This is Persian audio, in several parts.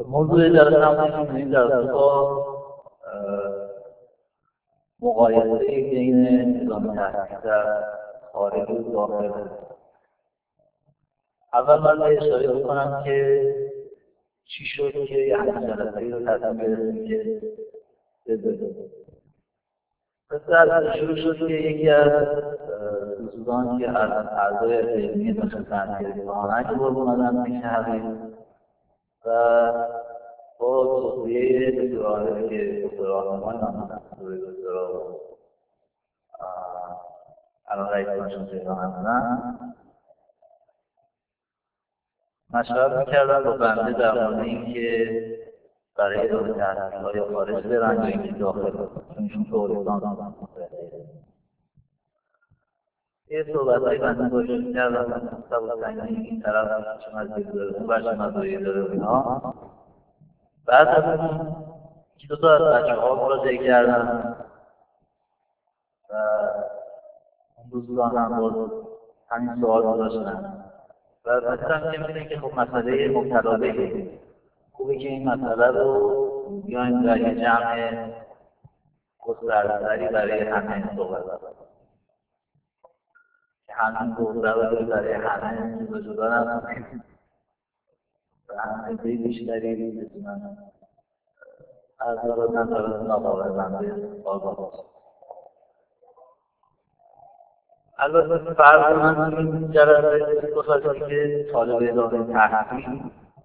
موضوع جلسه هم این جلسه با مقایسه بین نظام تحصیل در خارج و داخل. اول من اشاره بکنم که چی شد که یه همین جلسه‌ای رو تصمیم گرفتیم که بذاریم. شروع شد که یکی از دوستان که از اعضای علمی نشستن که آنک رو اومدن پیش حقیق و با توصیه دکترانه که دکترانه‌های من دکترا الان رئیس دانشگاه تهران هستن مشورت می‌کردن با بنده در مورد اینکه برای ادامه تحصیل‌های خارج برن یا اینکه داخل چون ایشون تولیدان یه صحبت‌های بنده باشون کردن سبا سنگی این طرف چون از دید داره برشون از دویه داره و اینا بعد از اون که دو تا از بچه‌ها مراجعه کردن و اون دوستان هم باز همین سوال رو داشتن و مثلا که می‌دونی که خب مسئله مبتلا بگیریم خوبه که این مسئله رو بیایم در یه جمع گسترده‌تری برای همه صحبت کنیم که همین گفته رو برای همه وجودا نکنیم و همه بیشتری بتونن از نظرات ناقابل‌بنده آگاه باشن. البته فرض من این جلسه بخواستیم که طالب ادامه تحصیل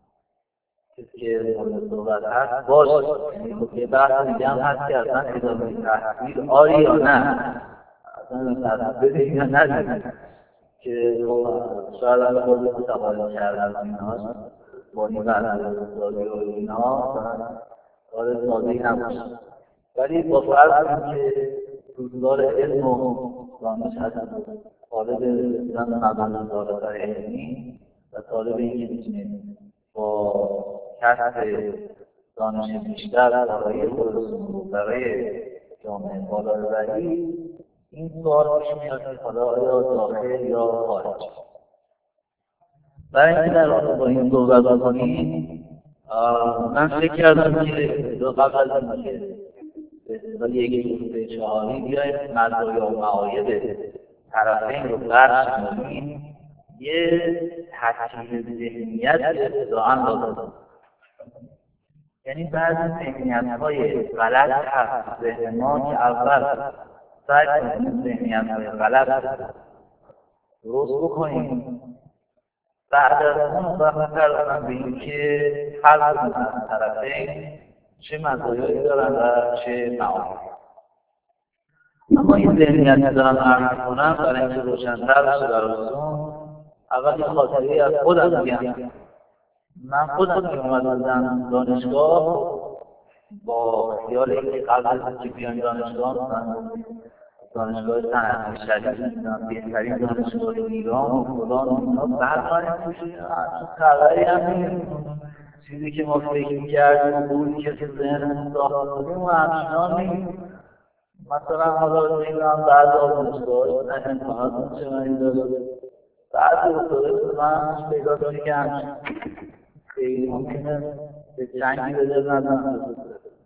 که مورد صحبت هست باشه، یه بحث دیگه هم هست که اصلا ادامه تحصیل آری یا نه، اصلا بدهیم یا ندهیم که شاید الان خود متقابل کردن اینهاش با این برنامه‌ریزی و اینها کار ساده‌ای نباشه، ولی با فرض که روزگار علم و دانش هست طالب رسیدن به مقام دارای علمی و طالب این که میتونه با کسب دانش بیشتر برای خودشون برای جامعه بالا ببری این سوال پیش میاد که حالا یا داخل یا خارج. برای اینکه در رابطه با این صحبت بکنیم من فکر کردم که قبل از اینکه به اصطلاح یک به چهاری بیایم مزایا و معایب طرفین رو برش کنیم یه تحکیم ذهنیت ابتداعاً لازم. یعنی بعضی ذهنیت‌های غلط هست ذهن ما که اول سعی کنیم ذهنیت‌های غلط درست بکنیم بعد از اون وقت کردن به این که حل کنیم از طرفین چه مزایایی دارن و چه معایبی. اما این ذهنیت که دارم عرض می‌کنم برای اینکه روشن‌تر بشه براتون اول یه خاطره‌ای از خودم میگم. من خودم که اومدم دانشگاه با خیال اینکه قبل از اینکه بیام دانشگاه من دانشگاه صنعتی شریف بهترین دانشگاه ایران و فلان و اینا بعد خبری هم نیست چیزی که ما فکر می‌کردیم بودی که تو ذهنمون ساخته بودیم و همچنان نیست. مثلا حالا می‌بینم بعضی از دانشگاه‌ها امکانات چه معنی داره بعضی دکترا من پیدا کنی که خیلی ممکنه به جنگی به دل نزنن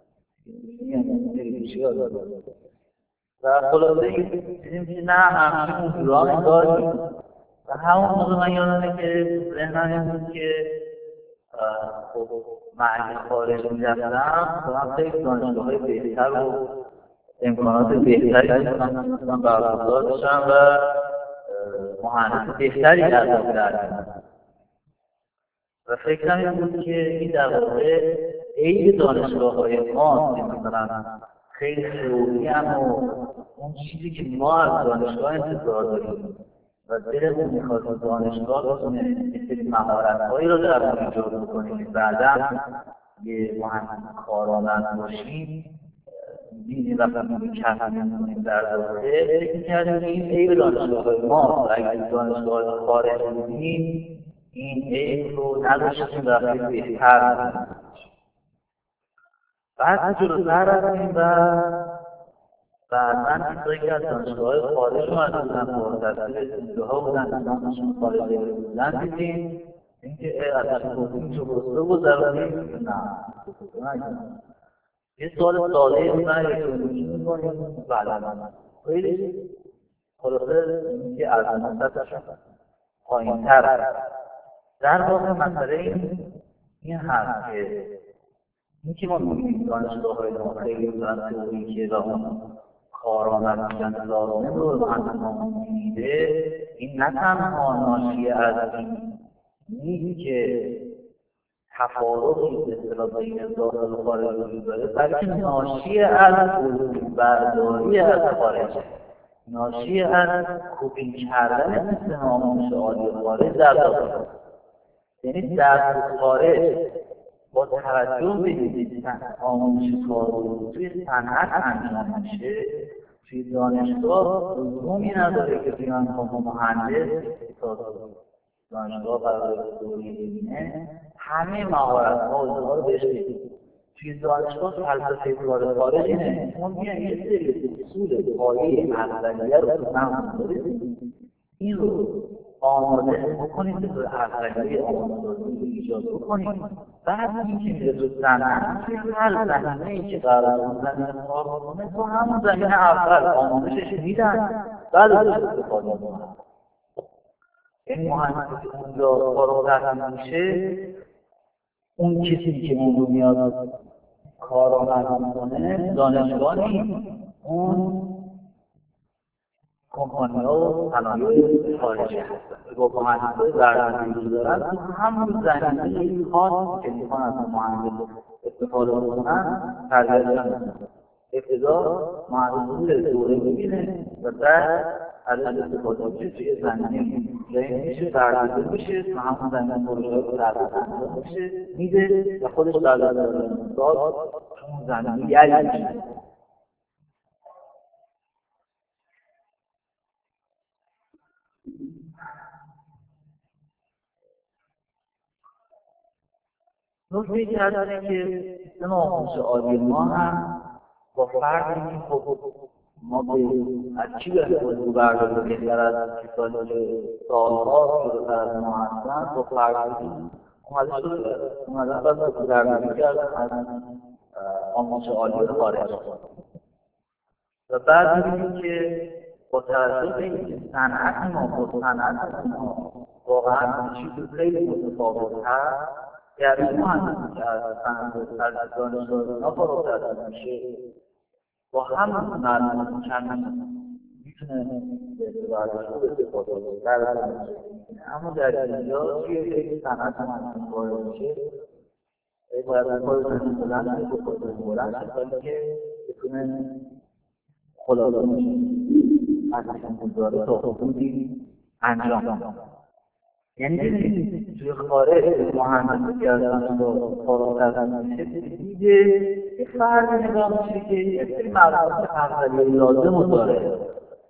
و خلاصه دیدیم که نه همچنین اونجورا داریم و همون موقع من یادمه که ذهنم این بود که معنی خارج می‌رفتم و خیلی دانشگاه‌های بهتر و امکانات بهتری می‌تونم برگزار بشم و مهندس بهتری ارزیابی کردم و فکرم این بود که این در واقع عیب دانشگاه‌های ما که مثلا خیلی تئوری و اون چیزی که ما از دانشگاه انتظار داریم و دلمون می‌خواد دانشگاه بتونه این مهارت‌هایی رو در ما ایجاد بکنه که بعداً یه مهندس کارآمد باشیم دیدیم وقتی کسب می‌کنیم در واقع فکر می‌کردیم این عیب دانشگاه‌های ما و اگر دانشگاه خارج بودیم این عیب رو نداشتیم و خیلی بهتر بعد جلوتر رفتیم و بعداً کسایی که از دانشگاه‌های خارج اومده بودن با تحصیل دانشگاه‌ها بودن دانشگاه خارجی بودن دیدیم اینکه از این تو بسته گذرانی نه یه سوال ساده من می‌کنیم بله خیلی خلاصه اینکه از نسبتش پایین‌تر در واقع مسئله این هست که اینکه ما می‌گیم دانشگاه‌های خیلی دارن تئوریکه و اون کارآمد بودن لازم رو انجام میده این نه تنها ناشی از این نیست که تفاوتی به اصطلاح بین داخل و خارج وجود داره بلکه ناشی از برداری از خارج ناشی از کوپینگ کردن سیستم آموزش عالی خارج در داخل یعنی در خارج با توجه به آموزش کاری توی صنعت انجام میشه توی دانشگاه لزومی نداره که بیان با مهندس دانشگاه برای دوری ببینه همه مهارت‌ها و رو بهش بدید توی دانشگاه فلسفه کار خارج اینه ما میایم یه سری اصول پایه اولیه رو این رو آماده بکنید که اولیه آموزش ایجاد بکنید بعد اینکه میره تو صنعت توی هر زمینه‌ای که قرار زمینه کار کنه تو همون زمینه اول آموزشش میدن بعد ازش استفاده میکنن این مهندسی که اونجا فارغ التحصیل میشه اون کسی که اون میاد کارآمد میکنه دانشگاه نیست اون کمپانی‌ها و صنایع خارجی هستن با مهندسای برنامه‌ریزی دارن تو همون زمینه خاصی که میخوان از مهندس استفاده بکنن تربیت میکنن ابتدا مهندس دوره میبینه و بعد از استفاده میشه توی زمینه جایی میشه برنامه‌ریزی میشه تو همون زمینه پروژه رو انجام میشه میده و خودش در سال اون زمینه یعنی میشه نکته که هست که سیستم آموزش عالی ما هم با فرقی که خب ما به از چی به موضوع برداشت بهتر از کسانی که سالها شروع از ما هستن با فرقی اومدن باید درگیری کردن از آموزش عالی خارج و بعد می‌بینیم که با توجه به اینکه صنعت ما با صنعت ما واقعا چیز خیلی متفاوت هست یعنی مهندسی که از صنعت دانشگاه فارغ التحصیل میشه با هم معلومات کمی میتونه استفاده کنه اما در اینجا توی یک صنعت مهندسی وارد میشه باید کار زمین بلند بلند که بتونه خلاصه میشه از این گزاره تا حدودی انجام یعنی توی خارج مهندسی کردن رو فارغ التحصیل میشه دیگه یه فرد نگاه میشه که یه سری معلومات اولیه لازم رو داره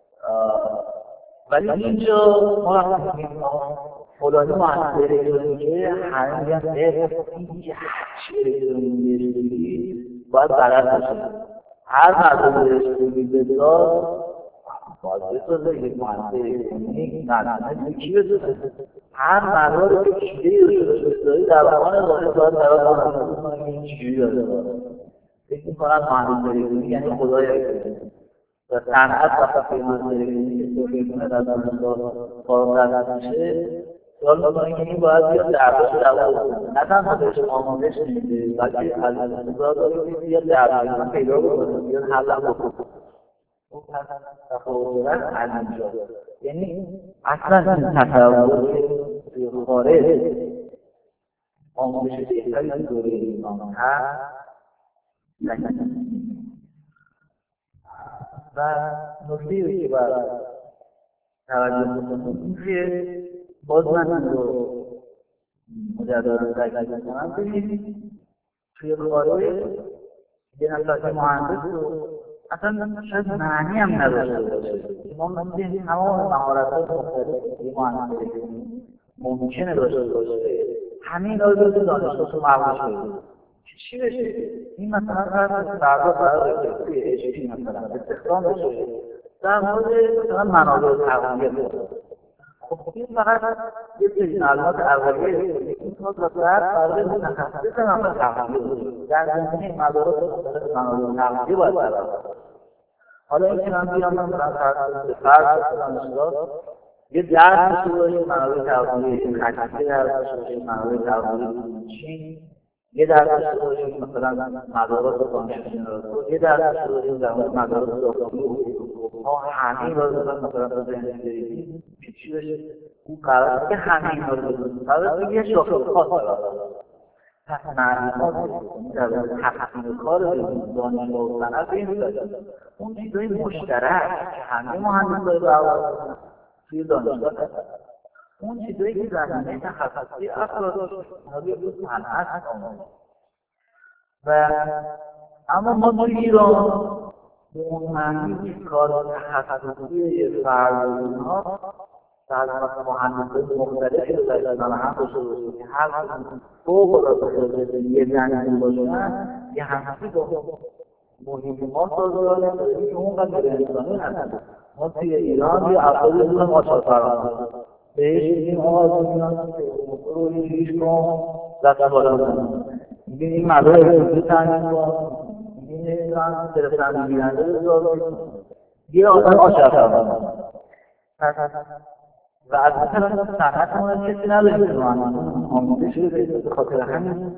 ولی اینجا ما وقتی میگیم فلانی مهندسی الکترونیکی همه میگن هیچ هرچی الکترونیکی باید بلد باشه هر مردم الکترونیکی بذار باید بسازه یک مهندسی الکترونیک نه کی بسازه هر مردم که کیده رو بسازی در واقع باید برای این چیزی داره فکر می‌کنم مهندسی الکترونیک یعنی خدای الکترونیک و صنعت وقتی مهندسی الکترونیک استفاده کنه در دانشگاه فارغ التحصیل میشه سوال می‌کنه که این باید بیاد درسش رو نه تنها بهش آموزش میده بلکه از انتظار داره که بیاد درس پیدا بکنه بیاد حل بکنه اون تفاوت از اینجا یعنی اصلا این تصور توی خارج آموزش بهتری دوره ایران هست و نکته‌ای که باید توجه بکنیم این که باز من این رو مجددا تاکید می‌کنم ببینید توی خارج یه نفر که مهندس رو اصلا شاید معنی هم نداشته باشه ما می‌بینیم تمام مهارت‌های مختلف که مهندس ممکنه داشته باشه همه اینا رو به دانشگاه تو مبحث بده چی بشه این مثلا فردا قراره توی اچ مثلا استخدام بشه در مورد مثلا منابع تغذیه خب این فقط یه سری معلومات اولیه این کار و بعد فرق متخصص هم تغذیه در زمینه مدارس تغذیه باید برقرار. حالا این که من بیام فرض دانشگاه یه درس داشته باشیم منابع تغذیه خطی درس داشته باشیم منابع تغذیه چین یه درس داشته باشیم مثلا مدارس دانشگاه یه درس داشته باشیم در مورد مدارس داخلی ما همین رو مثلا به ذهن بگیریم چی بشه اون قراره که همین رو بزنیم قراره یه شاخص خاص پس معلومات در تحقیق کار دانشگاه و صنعت این اون چیزای مشترک که همه مهندسای برآورده توی دانشگاه اون چیزایی که زمینه تخصصی افراد حالی به صنعت آمده و اما ما توی ایران به اون معنی که کار تخصصی فرد و اینها در مهندسای مختلفی رو در کنار هم داشته باشیم که هر فوق‌العاده یه زمینه باشن یه همچی با محیط ما سازگار نداره که اونقدر انسانی هست. ما توی ایران یه افرادی بودن آشار فرهنگ بهش میگیم آقا میان رو اینجوریش کن دست بالا بزن میگیم این مدار احساسی تنظیم کن میگیم ایران تلفن گیرنده بذار یه آدم آشار فرهنگ و از این طرف صنعت ما کسی نداریم که آموزش بده به خاطر همین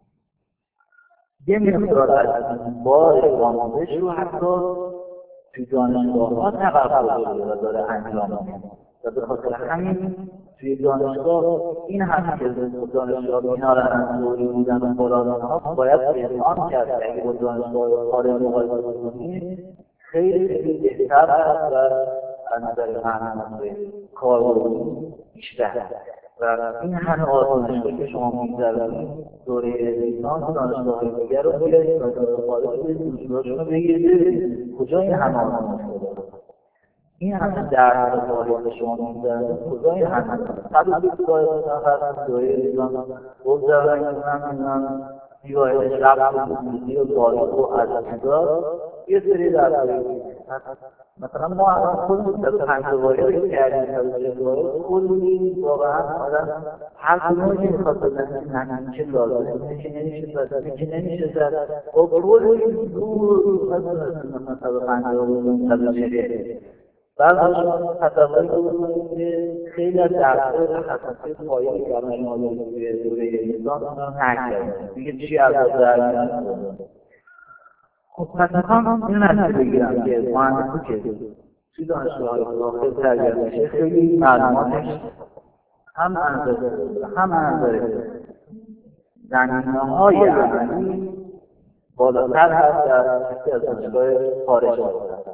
یه مقدار از بار آموزش رو حتی توی دانشگاه‌ها تقبل و داره انجام میده و به خاطر همین توی دانشگاه این هست که دانشگاه اینا رو از دوری بودن و فلان‌ها باید اعلام کرد که اگه با دانشگاه خارج مقایسه کنیم خیلی بهتر هست و از نظر معنی کاربردی بیشتر و این همه آزمایشگاهی که شما می‌گذرونید دوره لیسانس دانشگاه‌های دیگر رو بیارید و خارج دانشگاهشون رو بگیرید کجا این همه آزمایشگاه داره این همه درس واحد که شما می‌گذرونید کجا این همه 120 ساعت دوره لیسانس بگذرونید من دیوایش رفت موسیقی و تاریخ و ادبیات یه سری درس مثلا ما الان خودمون در 5 واحد کردیم خودمون واقعا آدم هر کدومی که میخواد بزنه چه لازمه چه نمیشه چه نمیشه زد و کلی دور مثلا 5 بعد شما تصوری کنید که خیلی از درس‌های تخصصی پایه‌ای که الان شما توی دوره لیسانس نکردید دیگه چی از درس خب پس میخوام این نتیجه بگیرم که مهندسی که توی دانشگاه‌های داخل تربیت میشه خیلی معلوماتش هم نظر زمینه‌های عملی بالاتر هست در کسی از دانشگاه خارج هست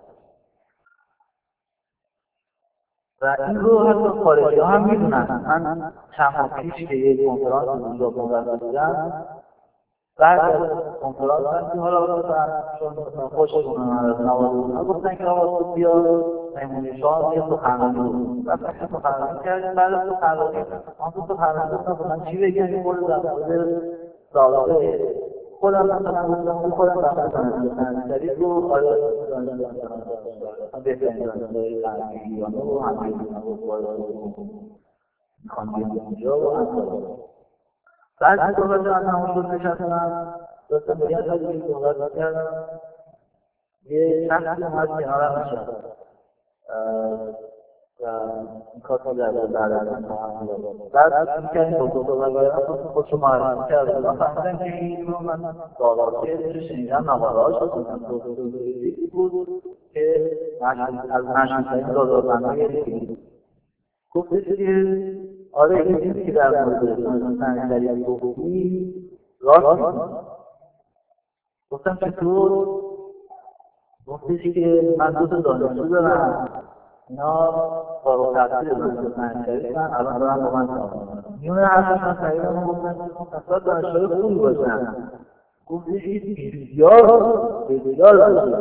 و این رو حتی خارجی‌ها هم می‌دونن. من چند ماه پیش که یک کنفرانس اونجا منعقد بودم بعد از کنفرانس که حالا چون خوششون از نوازونها گفتن که آقا تو بیا مهمونی شما یه سخنرانی بود و سخنرانی کردیم بعد از سخنرانی من سخنرانی گفتم من چی بگم که خود در مورد سابقه خودم مثلا خودم بحث شدید رو آیا بهترین دانشگاه‌های غربی ایران رو همین می‌خوام اونجا و بعد از صحبت از همون نشستم داشتم به یه خیلی صحبت کردم یه شخصی اومد کنارم نشست و این کار رو در بعد از من بعد می‌کنیم با صحبت کردم خودشو معرفی کرد و فهمیدم که این رو من داراتی رو شنیدم مقاله‌هاش بود که از مشهورترین داداربندهای گفتش که آره این چیزی که در مورد سنگدری گفتی راست نیست. گفتم چطور؟ گفتش که من 2 دانشجو دارم اینا فارغ التحصیل دانشگاه سنگدری هستن الان دارن با من کار میکنن میونه حرفشون تقریبا گفتن که اصلا دانشگاه خوبی باشن گفتش که بسیار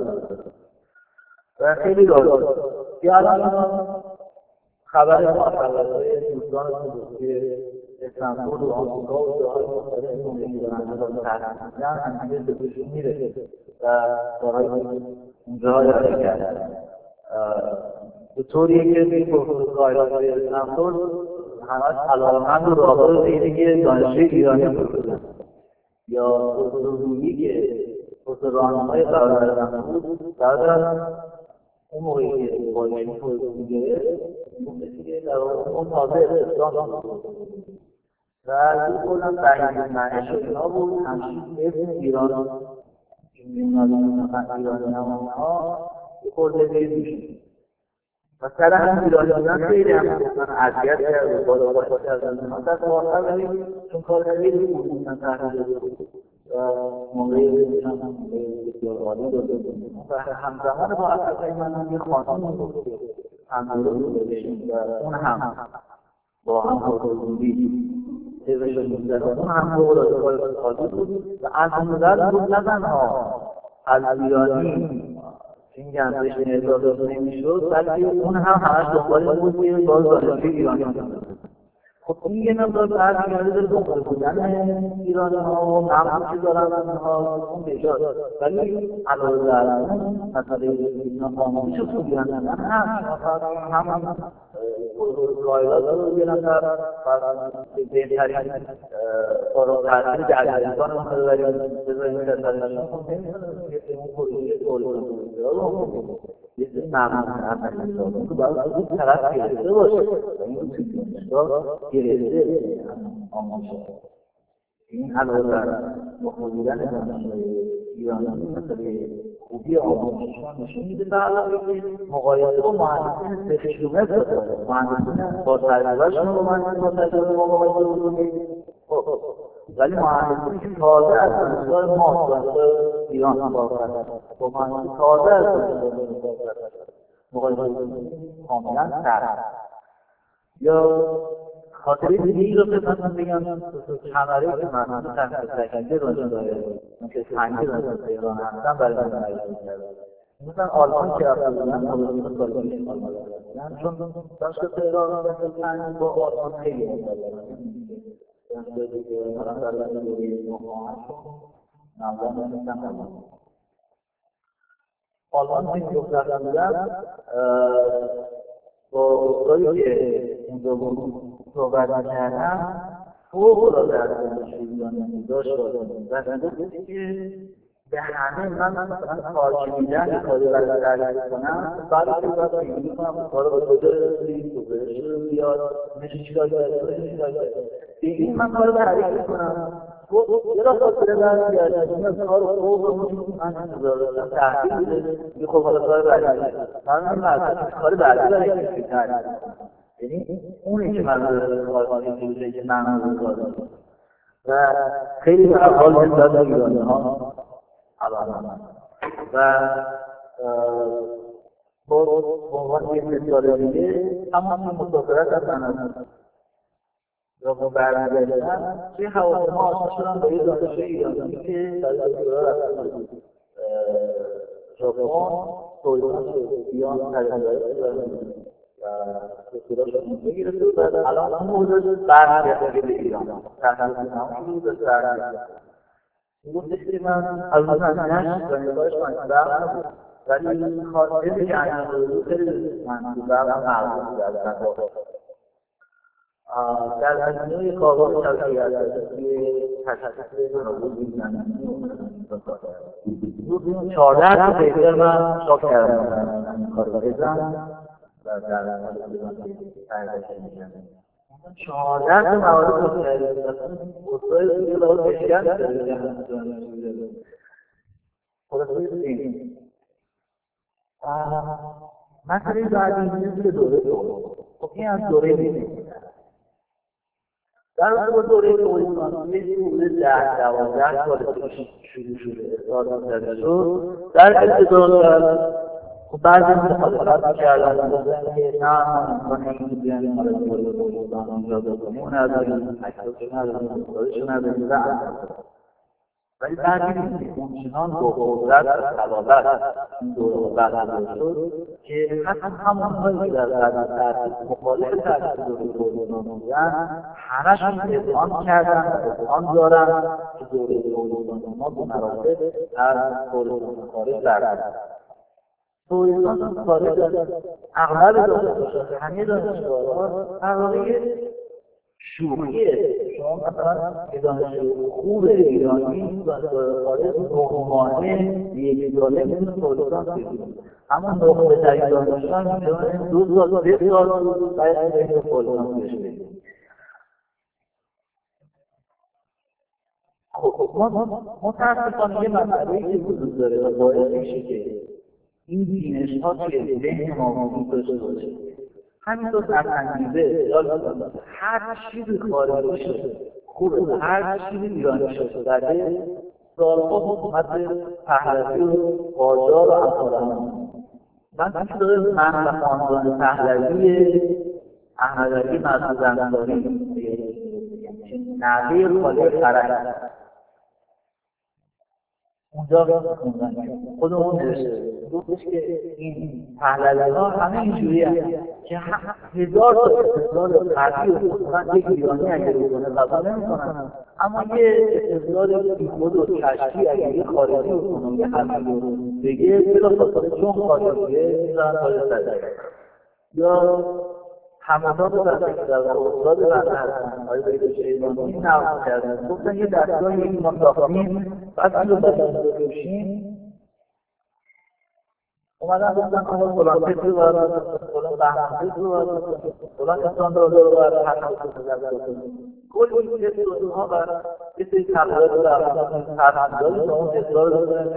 و خیلی راست که الان خبر ما خبرهای دوستانتون بود که استانبول و آمریکا و جاهای مختلف زندگی دارن و تحصیلن همینجور به توشون میره و برای اونجاها یاری کردن به طوریه که این پروتوکل‌های استنفورد همش علاقه‌مند و راغب به اینه که دانشجوی ایرانی بکنن یا پروتوکلی که راهنمای برادران بود برادران اون موقعی که با این پروتوکل گرفت در اون تازه استخدام و این کلا بحث معنیش اینا بود همچنین اسم ایران ایرانی ها خورده بیشون و سر هم ایرانی بودن خیلی هم اذیت کرد و بالا بالا کردن در واقع ولی چون کار خیلی خوب بودن تحریل بود و موقعی بسیار عالی داده بود و همزمان با اصلی من یه خانم بود همدورو بودشیم و اون هم با هم حضوری تیوشون بودن اون هم رو عالی بود و از نظر بود نه تنها از ایرانی این گنجش اضافه نمی‌شد بلکه اون هم همش دنبال بود که باز دانشجوی ایرانی بود. خب این یه مقدار برمیگرده به دنبال بودن ایرانی‌ها و نقشی دارن اونها اون نجات ولی علاوه بر اون مسئله ایرانی چه خوبی هم رایلات رو یه نفر بهترین تحصیل جدیدان رو بذاریم در سرشان اون پروژه دولت یه مقام اول که باید از اون طرف گرفته باشه و این گرفته آموزش این علاوه بر بودن دانشجوی ایرانی مسئله خوبی آموزششان نشون میده به علاوه مقایسه با مهندسین سه‌کیلومتر داره مهندسین با تجربه‌شون با مهندسین با تجربه ما مقایسه بکنیم ولی مهندسین که تازه از دانشگاه ما دانشگاه ایران با مهندسین تازه از دانشگاه مقایسه کاملا سخت یا خاطره دیگه رو خدمتتون بگم کمره که مهندس تحصیل راجع داره که تنگی راجع به ایران هستن برای من معرفی کردن مثلا آلمان که رفته بودن تا سال پیش آلمان رفتن چون دانشگاه تهران تنگ با آلمان خیلی مطالعه دانشگاه تهران در دوره نوآموزشون نظام نمی‌کنن آلمان که رفتن بودن با استادی که اونجا بود صحبت می‌کردم فوق‌العاده از دانشجوی ایرانی داشت و گفت که به همه من مثلا کار که میدن کاری برای تعریف کنم بعد که باید فکر می‌کنم کار رو کجا رسید گزارش رو بیاد میشه چیکار کرد این من کار رو تعریف می‌کنم یه را خاطره برمیگرد این از کار فوق من انتظار تحصیل بوده یه خب حالا کار بعدی من مثلا کار بعدی برای کسی تعریف یعنی اونی که من کارخانه بوده که من کار دارم و خیلی به حال نسبت به ایرانی‌ها و با عنوان یک مثال دیگه تمام مسافرت از من را برمی‌گردن توی هواپیما آشنا شدم با یه دانشجوی ایرانی که در دکترا رفته بود ژاپن تویوتا بیان تجربه و دکتراشون می‌گرفته بود و الان اون موضوع برمی‌گرده به ایران تحصیل تمام شد و برمی‌گرده گفتش که من از اون زمینش دانشگاهش نبود ولی خاطره که انجام بود خیلی من برم معلوم بود در زمینه کاربار شبکه‌ای توی تشخیص تناوب این 14 تا پیپر من چاپ کردم این کار رو بزن و در پرداخت می‌کنم 14 تا موارد چاپ کردم استاد دیگه لازم بشکن داره خلاصه این مسئله بعدی مثل دوره خب این از دوره نیست در اون دوره دوره‌ای حدود 10-12 سال پیش شروع شده استاد زده شد در ابتدا خب بعضی مخالفت می‌کردن گفتن که نه امکان این بیان برای دوره اونجا بکنیم اون از این اکتشون نداریم استادشون نداریم ولی بعدی همچنان با قدرت و صلابت این دوره برقرار شد که حتی همونهایی که در قدرت مخالف تأسیس دوره بودن همه‌شون اذعان کردن و اذعان دارن که دوره ما به مراتب از دوره خارج برقرار توریستان خارج از اغلب دانشگاه‌ها همه دانشگاه‌ها برای شوخیه. شما مثلا یه دانشجو خوب ایرانی دانشگاه خارج 9 ماهه یک ساله میتونه توریستان بگیره، اما نخبه ترین دانشگاه میتونه 2 سال 3 سال باید بین توریستان بهش بگیره. خب متاسفانه یه مسئله‌ای که وجود داره و باعث میشه که این بینش‌ها توی ذهن ما وجود داشته باشه. همینطور از انگیزه هر چیزی خارجی شده خوبه، هر چیزی ایرانی شده در سالها حکومت پهلوی و قاجار و امثالهم. من توی من و خاندان پهلوی احمدعلی مسعود انصاری نوه خاله فرج اونجا خوندن خودمون نوشته گفتش که این پهلوی‌ها همه اینجوری هستن که 1000 تا استدلال قطعی و خصوصا یک ایرانی اگر بکنه قبول نمی‌کنن، اما یه استدلال بیخود و کشفی اگر یه خارجی بکنه یه حرفی رو بگه بلافاصله چون خارجیه می‌ذارن پای سرش. یا همدان در استاد بنده هستن آقای بهداد شیبانی نقل کردن، گفتن یه دستگاه یک ما ساختیم بعد این رو بدن بروشیم اومدن گفتن آقا فلان کسی رو باید فلان بهمنده رو باید فلان استاندارد رو باید حتی کلی کسی ها و یه سری تغییرات رو در تحصیلات با اون اصرار رو دارن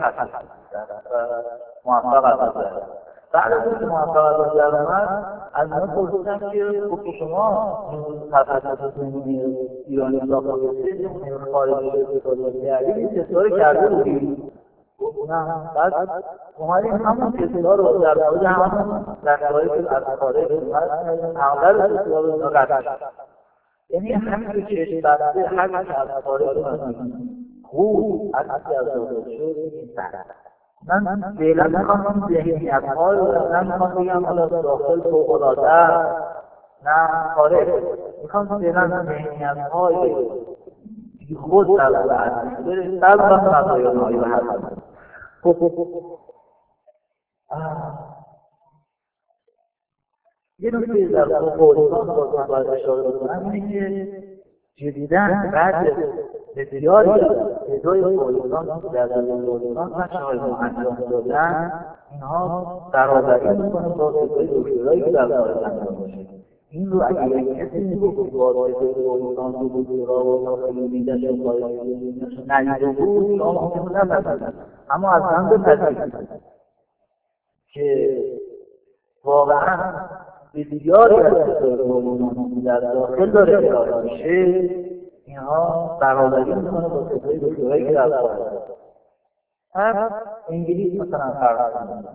موفق هستن. بعد از اینکه موفقیت در آمد از من پرسیدن که شما تخصصتون ایرانی ساختید خارجی استفاده کردید چه کاری کرده بودید؟ نه. بعد اومدیم همون کسی‌ها رو در مورد همون دستگاهی که از خارج اومد اغلب کسی‌ها رو قطع شد. یعنی همین که چشم بسته هر که از خارج اومد خوب از داخل شد این طرف. من فعلا میخوام ذهنیت‌ها رو نمیخوام بگم حالا داخل فوق‌العاده نه خارج، میخوام فعلا ذهنیت‌های خود در اصل بریم در وقت مقایانه‌های رو حل کنیم. یه نکته در فوق‌العاده باید اشاره بکنم اینه که جدیداً بعد بسیاری از ادعای فوق‌العاده در دبیرستان و شاهدان انجام دادن اینها برابری میکنه با ادعای دکترایی که در خارج انجام باشه. این رو اگر کسی میگه که واسطه فوق‌العاده و دکترا و داخلی دیدش و خارجی ندیده بود شما ممکنه نپذیرید، اما از من بپذیرید که واقعاً بسیاری از فوق‌العاده در داخل داره ارائه میشه اینها برابری میکنه با ادعای دکترایی که در خارج هست. انگلیس مثلا فرض کنید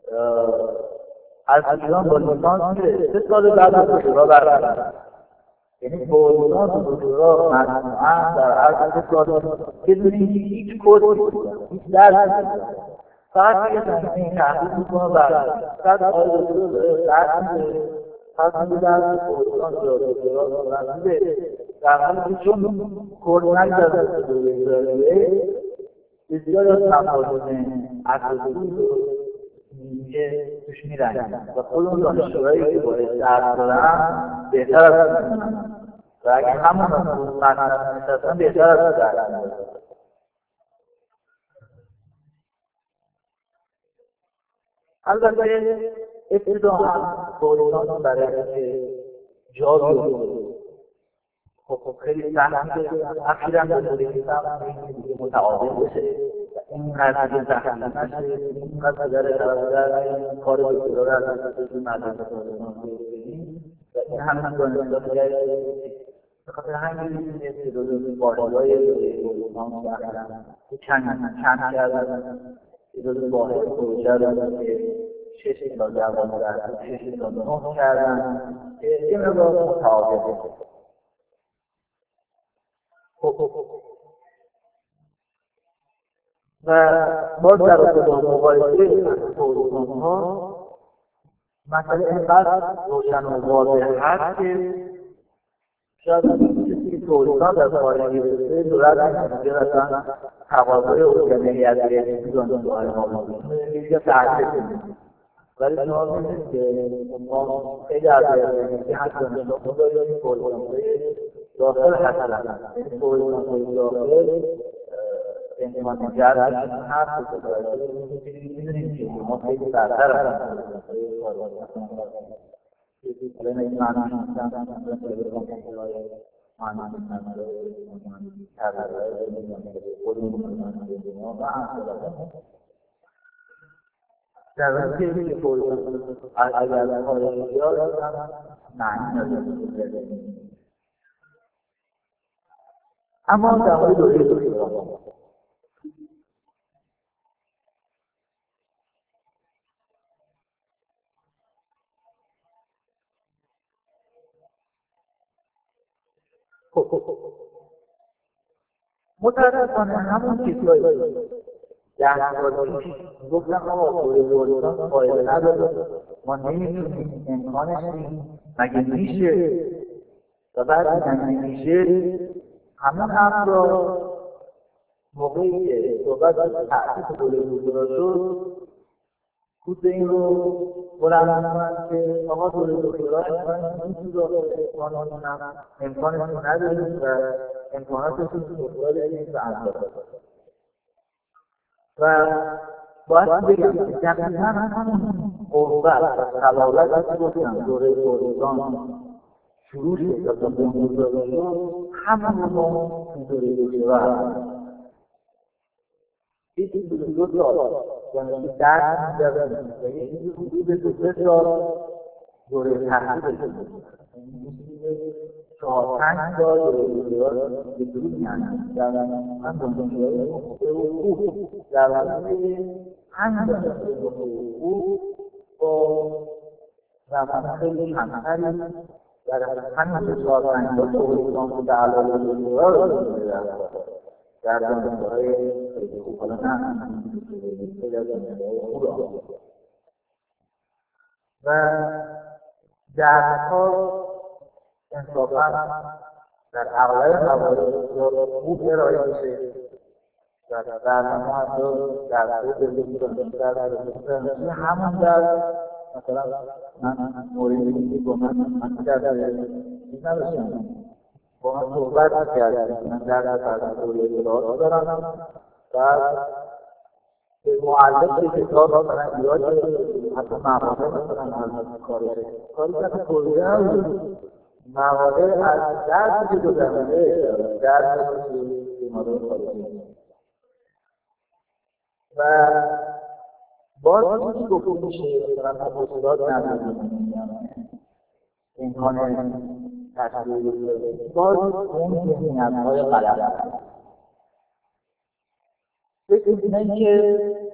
از ایران با لیسانس 3 سال بعد از دکترا برمی‌گردن، یعنی با لیسانس و دکترا مجموعاً در عرض 3 سال بدون اینکه هیچ کورسی هیچ درسی فقط یه زمینه تحقیق میکنه بعد آقای دکتر درس میده پس میده درس لیسانس یا دکترا رو میده در حالی که چون کورس نگذاشته دوره بسیاری از مفاهیم اساسی که توش میرن و خود اون دانشجوهایی که باید درس دارن بهتر از و اگر همون مطلب نشستن بهتر از درس دارن. البته ابتداعاً فوق‌العاده برای جا بیفته خب خیلی سخته، اخیراً به دوره متعادل بشه اینقدر زحمت نشه، اینقدر در کار دکترا رو از مدرسه بگیریم و این همه دانشگاه باید به خاطر همین استعداد واحدهای لیسانس کردن چند کردن استعداد واحد پروژه رو که 6 تا 12 6 تا 9 کردن که این مقدار متعادل و باز در رابطه با مقایسه فوق‌العاده‌ها مسئله اینقدر روشن و واضح هست که شاید کسی که فوق‌العاده از خارج برسه جرأت نمی‌کنه اصلا تقاضای ارگانیت دانشگاه ما یا تحصیل ولی شما می‌بینید که ما خیلی از که حتی نشون داریم پروگرام‌های داخل هستن. این پروگرام‌های داخل امکان جذبش هست که می‌دونیم که ما خیلی برتر هستیم. حالا این معنی هستن در واقع که اگر خارجی ها معنی نداره. اما در مورد دوره دکترا متاسفانه همون چیزهایی پیش گفتم آقا دوره فایده نداره، ما نمیتونیم امکانش نیست، مگه میشه؟ و بعد نمیشه همون افراد موقعی که صحبت از تأسیس دوره دکترا شد خود این رو بلند کنند که آقا دوره دکترا امکانش نداریم و امکاناتشون دکترا داریم و انجام و باید بگم که دقیقا همون قوت و صلابت که گفتم دوره کردستان شروع شد و بنیان‌گذاری شد همون رو دوره دکترا هست. این دو سال یعنی درس می‌دادن و یه حدود 2-3 سال دوره تحصیل شد. 4-5 سال دوره دیگری می‌اند. در من دانشجوی حقوق در واقع همین حقوق با زمان خیلی کمتری در همین 4-5 سال دوره در علاوه دوره در دانشگاه‌های حقوق حالا نه خیلی از دانشگاه‌های حقوق و درس‌ها انصافاً در اغلب موارد خوب ارائه میشه و برنامه حتی درس‌های بزرگی در همون درس مثلا من موردی که با من درس نداشتم با من صحبت کردیم، من در دوره کلاس دارم و معلم کتاب را برای ایراد حتی مواقع مثلا از کاری که پروژه هم مواقع از درسی که گذرده درس بیماری خارجی و باز چیزی گفته میشه مثلا تفاصیلات نداریم امکان تصویر باز اون ذهنیت‌های غلط فکر اینه که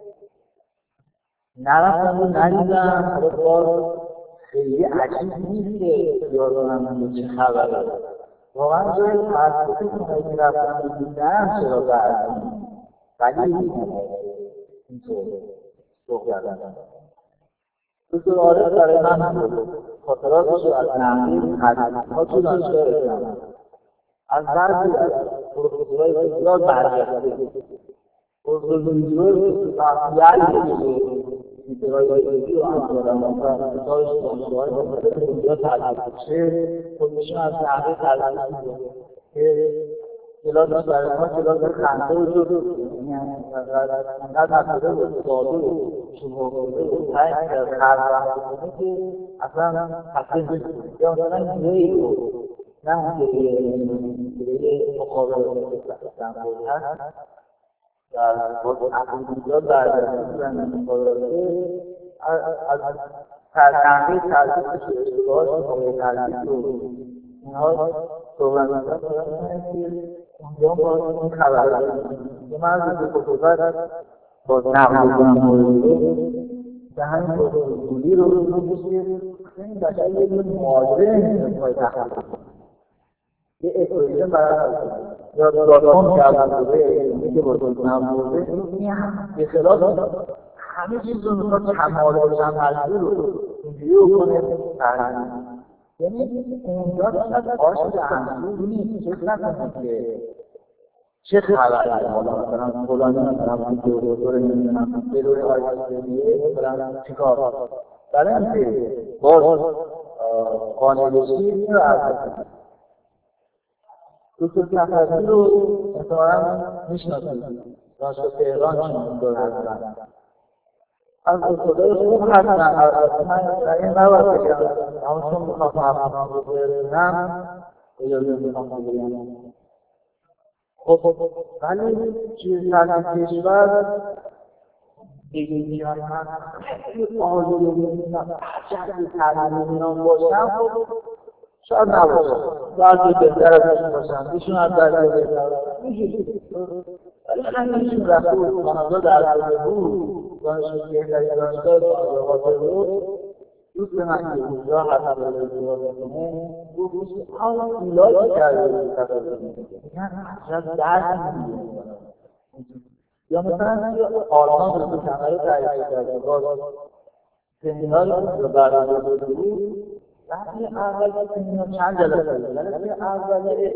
نرفتم و ندیدم باز خیلی عجیب نیست که یادم چه خبره واقعا جای تحصیل که رفتم و دیدم چرا بردیم ولی اینطور صحبت دکتر عارف برای من خاطراتش رو از نحوه حدیث‌ها تو دانشگاه اسلام از بعضی از پروفسورهای بسیار برجسته پروفسور فعالیتی اینترایویتی رو انجام دادن و کتابش دانشگاه‌های مختلف اینجا تدریس شده خودشون از نحوه تدریس که کلاس برای ما کلاس خنده و جلو انقدر نشده و ساده و شماغاده و تنگ از هر وقت که اصلا حسن می‌کنید یا مثلا جایی رو نه اون که مقابل استنبول هست در عقیدی‌ها برگردید و مقابله از تنقیه تلقیش اشتباهات موقع تلقیش رو اینها صحبت می‌کنند که اونجا باید این خبر داریم که من از خصوصت با نقل کنم موردی به همین اصولی رو بشید این بشر یه دون معاجره نمی‌خواه تخصیل یه اکویشن برای یا داتون که از دوره اینی که با دونم بوده این به خلاف همه چیز رو میخواد کمال باشن تلقیل رو اینجوری کنه یعنی اونجا شاید آش انجور نیست چه نکنه که چه خبره حالا مثلا فلانی مثلا دور نمیدونم به دوره آیسیدیه مثلا چیکار برای اینکه باز قانع بشید این رو عرض کنید. دکتر تفضلی رو احتمالاً میشناسید. دانشگاه تهران چون هستن. از استادای خوب هستن. من در این نباید بگم. اما چون میخوام افغان رو برسنم اجازه میخوام بگم. خب ولی توی سطح کشور دیگه من خیلی عالی می‌بینم جنگ تعلیمیان باشم شاید نباشم بعضی بهتر از ایشون باشم ایشون از بعضی بهتر ولی همینشون رفته بود کانادا در بود دانشگاه بهترین دانشگاه کانادا بود دوست من که اونجا هست گفت حالا ایلاج کرده بود یعنی درس می‌دید یا مثلا توی آلمان رو کمر تعریف کرده باز سمیناری رو برگزار شده بود وقتی اول سمینار چند جلسه بود ولی اول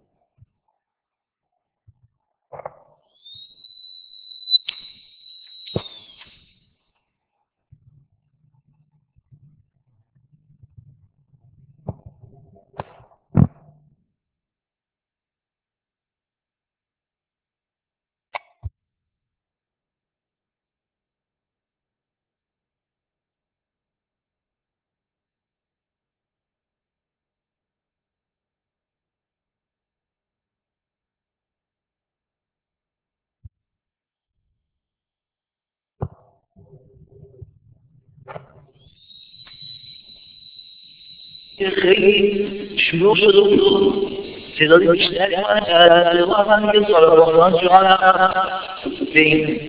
خیلی شروع شده بود و تعداد بیشتری من یه سال راهران جانم به این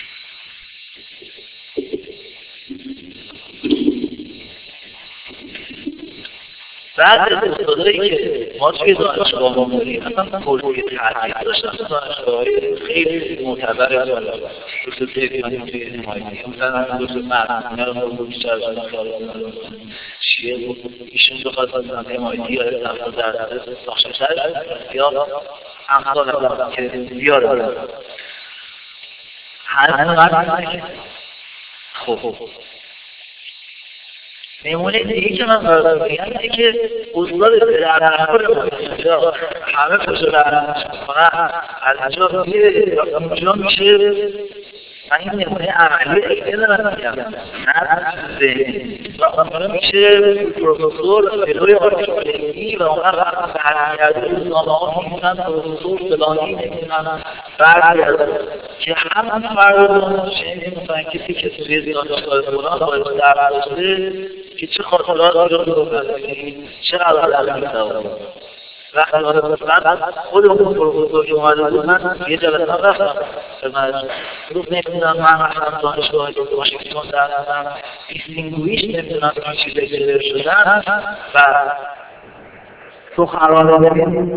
بعد از استادایی که ما توی دانشگاه ما داریم اصلا کلی تحصیل داشتن تو دانشگاه‌های خیلی معتبر دکتر تهرانی توی MIT مثلا دکتر معصومی رو بیشتر از چیه بود ایشون بخواست از MIT یا در ساختار یا امثال که بیاره خب نمونه دیگه که من برای بگم اینه که استاد درنخور اینجا همه پشت درنخورش میکنن از اینجا میره اونجا میشه من این نمونه عملی ایده دارم میگم نه از ذهنی و اونجا میشه پروفسور فلوی آرکیولوژی و اونها وقت برگرده روزنامه ها میکنن پروفسور فلانی نمیدونن برگرده که هم مردم شنیدیم مثلا کسی که توی دانشگاه فلان باید درس داشته که چه خاطرات رو دارد چقدر در می‌تواند وقتی مثلا خود اون پروفسور که اومده بود من یه جلسه رفتم گفت نمیدونم من رفتم دانشگاه واشنگتن درسم دیستینگویش نمیدونم این چیزایی که شدن و سخنرانی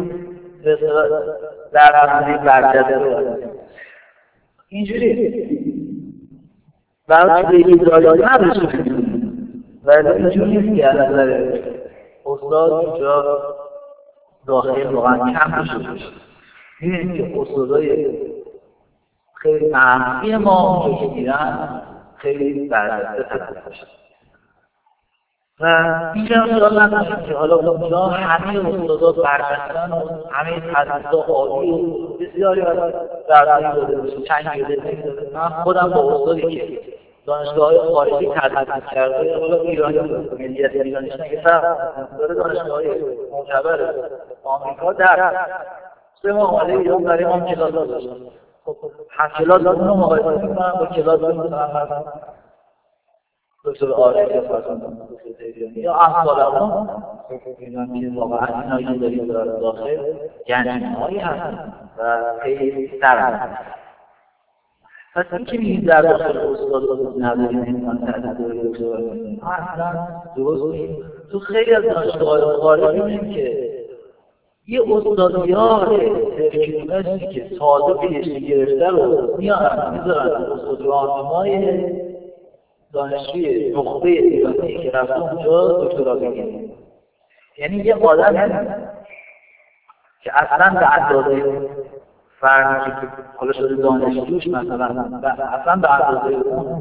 در همین برجسته رو اینجوری برای خیلی دارایی نداشته ولی اینجوری نیست که از نظر استاد اینجا داخل واقعا کم شده می‌بینید که استادای خیلی منفی ما اونجا که میرن خیلی برجسته تلقی شده و اینجا خیال نکنید که حالا اونجا همه استادا برجسته‌اند و همه تدریس‌ها عالی و بسیاری درس‌هایی داده میشه چند گرده من خودم با استادی که دانشگاه‌های خارجی تدریس کرده حالا ایرانی ملیت ایرانیش نگفتم داره دانشگاه‌های معتبر آمریکا در 3 ماه اومده ایران برای ما کلاس داشتن هم کلاس رو مقایسه می‌کنم با کلاس مثلا دکتر آرش یا امثال اون اینا که واقعا اینایی که داریم داخل گنجینه‌هایی هستن و خیلی سرد پس این که میگیم در داخل استاد نداریم امکان تدریس دکتر اصلا درست نیست تو خیلی از دانشگاه‌های خارجی می‌بینیم که یه استادیار سرکیلومتری که تازه پی‌اچ‌دی گرفته رو میذارن استاد راهنمای دانشجوی نخبه ایرانی که رفته اونجا دکترا بگیره یعنی یه آدم که اصلا به اندازه فردی که حالا شده دانشجوش مثلا اصلا به اندازه اون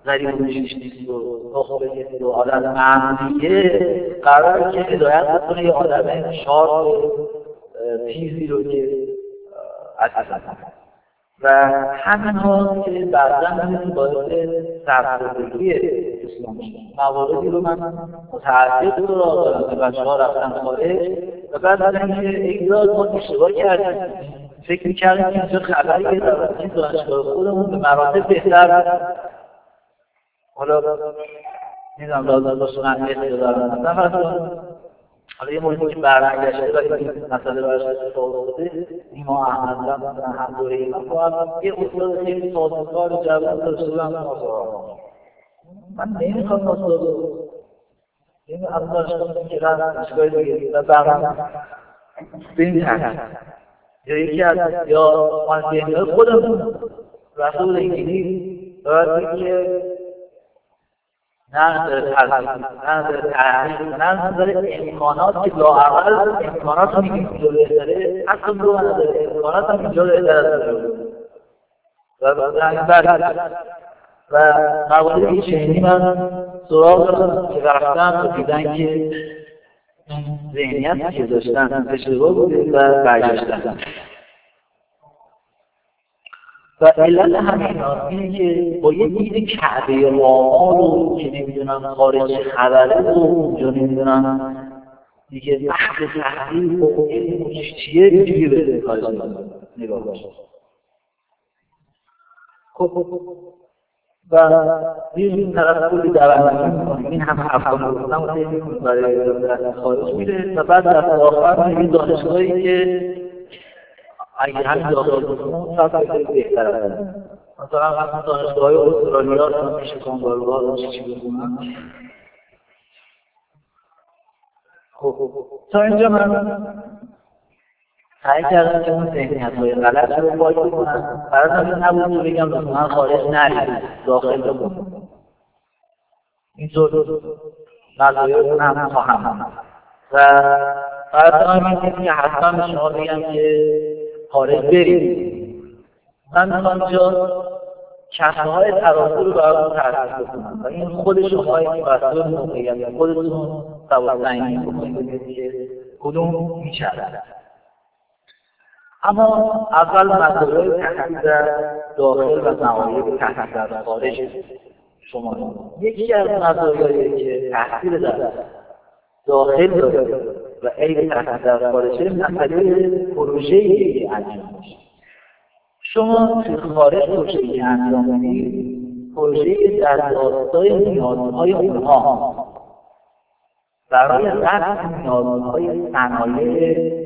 غریب و میشیش نیست و نخبه و آدم معمولیه قراره که هدایت بکنه یه آدم شارپ و تیزی رو که اصلا و همین ها که بعدا می‌بینید باعث سرخوردگی اسلام شد. مواردی رو من متعدد رو دارم که بچه‌ها رفتن خارج و بعد از اینکه ایراد ما اشتباه کردیم فکر می‌کردیم که اینجا خبری در این دانشگاه خودمون به مراتب بهتر حالا نمیدونم لازم باشه من مثل دارم مثلا حالا یه موردی که برنگشته و این مسئله براش اتفاق افتاده نیما احمدزاده مثلا هم دوره ایمان با یه استاد خیلی سازگار جوان داشته بودم من نمیخوام استاد این از دانشگاه که رفتم دانشگاه دیگه و برنامه به این ترتیب یا یکی از یا مانسیین‌های خودمون رفته بود انگلیس و بعد که نه داره تحقیق نه داره امکانات که لااقل امکانات هم اینجا بهتره حتی رو نداره امکانات هم اینجا بهتره و مواردی چنینی من سراغ دارم که رفتم و دیدن که ذهنیتی که داشتن اشتباه بوده و برگشتن و علت همین اینه که با یه دید کعبه واقعا رو که نمیدونم خارج خبره و اونجا نمیدونم دیگه بحث تحقیق و علم چیه اینجوری بده خارج نگاه باشه خب و این طرف کلی دوندگی میکنیم این هم افغان رو بودم و تیمی برای خارج میره و بعد در آخر این دانشگاهی که اگه همین داخل بکنم خیلی بهتر است. مثلا همین دانشگاه‌های استرالیا رو میشه کانگاروها رو چی بخونم. خب تا اینجا من سعی کردم که اون ذهنیت‌های غلط رو پاک بکنم. قرار نبود بگم من خارج نرید داخل بکنم. اینطور مزایای هم خواهم و قرار من که حتما به شما بگم که خارج برید. من میخوام اینجا کسرهای تراسی رو براتون تعریف بکنم و این خود شمایی که بسته موقعیت خودتون سواسنگی بکنید که کدوم میچرد. اما اول مسائل تحقیق در داخل و معایب تحقیق در خارج شما یکی از مسائلی که تحصیل در داخل داره و عیب تحقیق در خارج مسئله پروژه‌ای انجام میشه. شما توی خارج پروژه‌ای که انجام میدید پروژه‌ای در راستای نیازهای اونها برای رفع نیازهای صنایع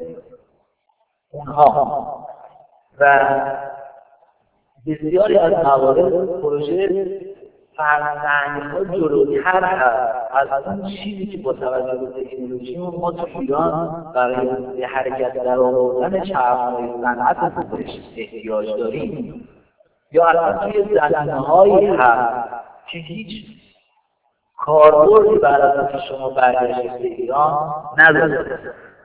اونها و بسیاری از موارد پروژه فرزندها جلوتر از اون چیزی که با توجه به تکنولوژی ما تو ایران برای حرکت در آوردن چرخ‌های صنعت خودش احتیاج داریم یا اصلا توی زمینه‌هایی هست که هیچ کاربردی برای اینکه شما برگشتید به ایران نداره.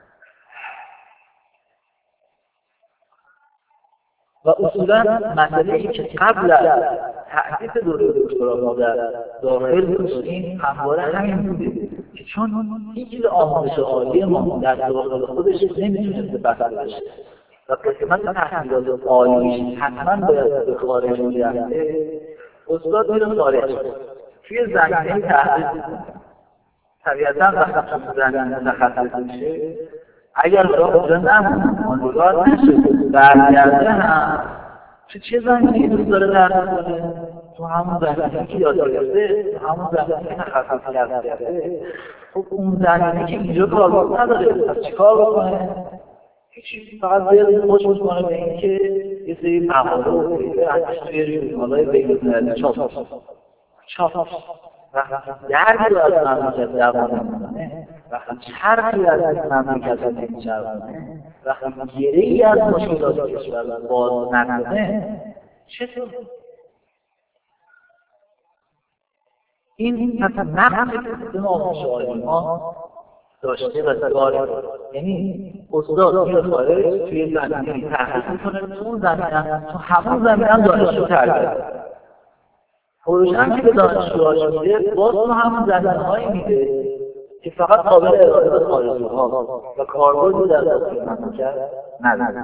و اصولا مسئله‌ای که قبل از تأسیس دوره دکترا ما در داخل داشتیم همواره همین بوده که چون هیچ آموزش عالی ما در داخل خودش نمیتونسته بسر بشه و قسمت تحصیلات عالیش حتما باید به خارج میرفته استاد میره خارج توی زمینه تحصیل طبیعتا وقتی تو زمینه متخصص میشه اگر راه اونجا نمونده نشده برگرده هم چه زمینی دوست داره درس کنه تو همون زمینی که یاد گرفته تو همون زمینی که تخصص کرده خب اون زمینی که اینجا کاربرد نداره پس چیکار بکنه هیچی فقط باید خوش بکنه به اینکه یه سری مقاله و پیپر توی ژورنال‌های بین‌المللی چاپ درکی رو از مملکت جوان می‌کنه وقتی چرخی از مملکت نمی‌چرخونه وقتی گره‌ای از مشکلات کشور باز نکنه چطور؟ این مثلا نقص سیستم آموزش عالی ما داشته و داره یعنی استاد میره خارج توی زمینه تحقیق می‌کنه تو اون زمینه تو همون زمینه هم دانشجو تربیت پروژه هم که به دانشجوهاش میده باز اون همون زمینه‌هایی میده که فقط قابل ارائه به خارجی‌ها و کاربردی در داخل مملکت نداره.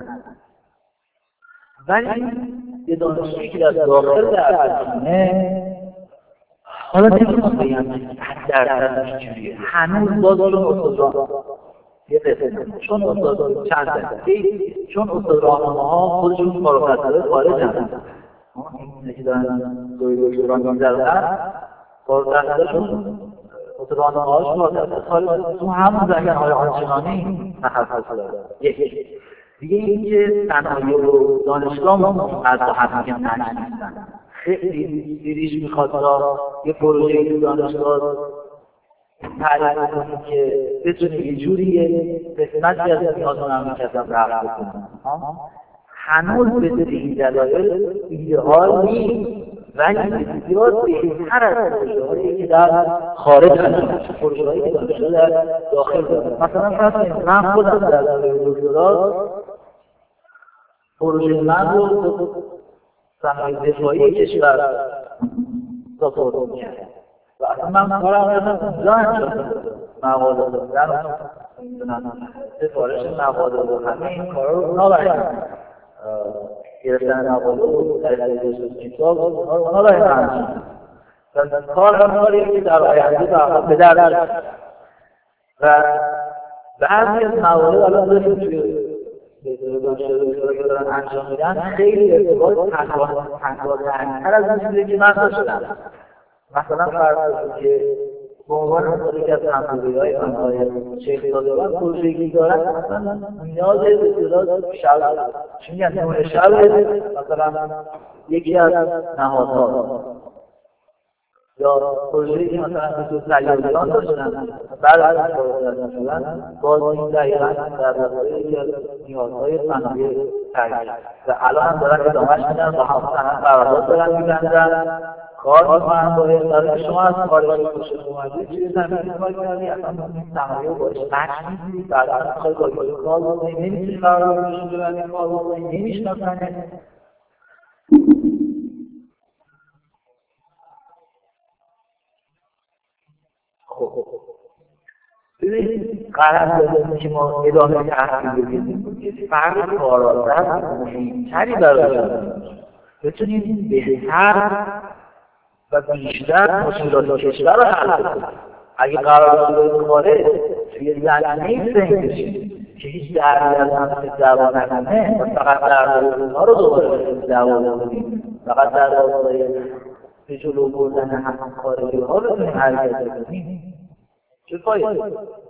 ولی یه دانشجویی که در داخل درس می‌خونه، حالا نمی‌خوام بگم درصدش چجوریه، هنوز باز چون استاد یه قسمت چون استاد چند چون استاد راهنماها خودشون کار و فضای خارج هستن، اینه که دارن دوی دکتران می‌ذارن کار و فضایشون استاد راهنماهاشون کار خارج تو همون زمینه‌های آنچنانی تخصص داره. دیگه اینکه صنایع و دانشگاه از حرفی هم نشنیدن، خیلی دیریش میخواد تا یه پروژه تو دانشگاه تعریف کنیم که بتونه یه جوری قسمتی از نیاز مملکت هم رفت بکنیم. هنوز به این دلایل ایدئال نیست، ولی بسیار بهتر از پروژه‌هایی که در خارج هستند، پروژه‌هایی که دانشگاه در داخل دارد. مثلا فرض کنید من خودم در دوره دکترا پروژه من رو صنایع دفاعی کشور ساپورت می‌کردم و اصلا من کارم اونجا انجام دادم، مقاله دادن، سفارش مقاله و همه این کارا رو اونا برای گرفتن مقاله و تحلیل کتاب اونا برای من انجام دادن و کار هم کاریه که در آینده به درد می‌خوره و بعضی از مقاله الان داریم توی که دارن انجام میدن خیلی ارتباط تنگاتر از این چیزی که من داشتم. مثلا فرض کنید که به عنوان یکی از همکاری‌های من شیخ طالبان پروژه‌ای دارن، مثلا نیاز به اطلاعات شب چی میگن نور شب مثلا یکی از نهادها یا پروژه‌ای که مثلا تو سیاریان داشتن بعد از مثلا باز این دقیقاً در درباره یکی از نیازهای صنایع ترکیب و الان هم دارن ادامهش میدن و هم قرارداد دارن می‌بندن کار می‌کنن با اداره شما از خارج خوشتون اومدید چیزی زمینی کار کردی اصلا این صنایع باش مچ نیستی بعدا می‌خوای با کار بکنی نمی‌تونی قراردادشون ببندی کار بکنی نمی‌شناسن. ببینید قراردادی که ما ادامه تحصیل بدیم یه فرق کارآمد مهمتری برای بتونیم بهتر و بیشتر مشکلات کشور رو حل کنیم. اگه قرارداد خارج توی زمینه‌ای سنگ بشیم که هیچ دردی از هم دعوا نکنه و فقط قراردادها رو دوباره دعوا کنیم، فقط در راستای به جلو بردن همون خارجی‌ها بتونیم حرکت کنیم، چه فایده؟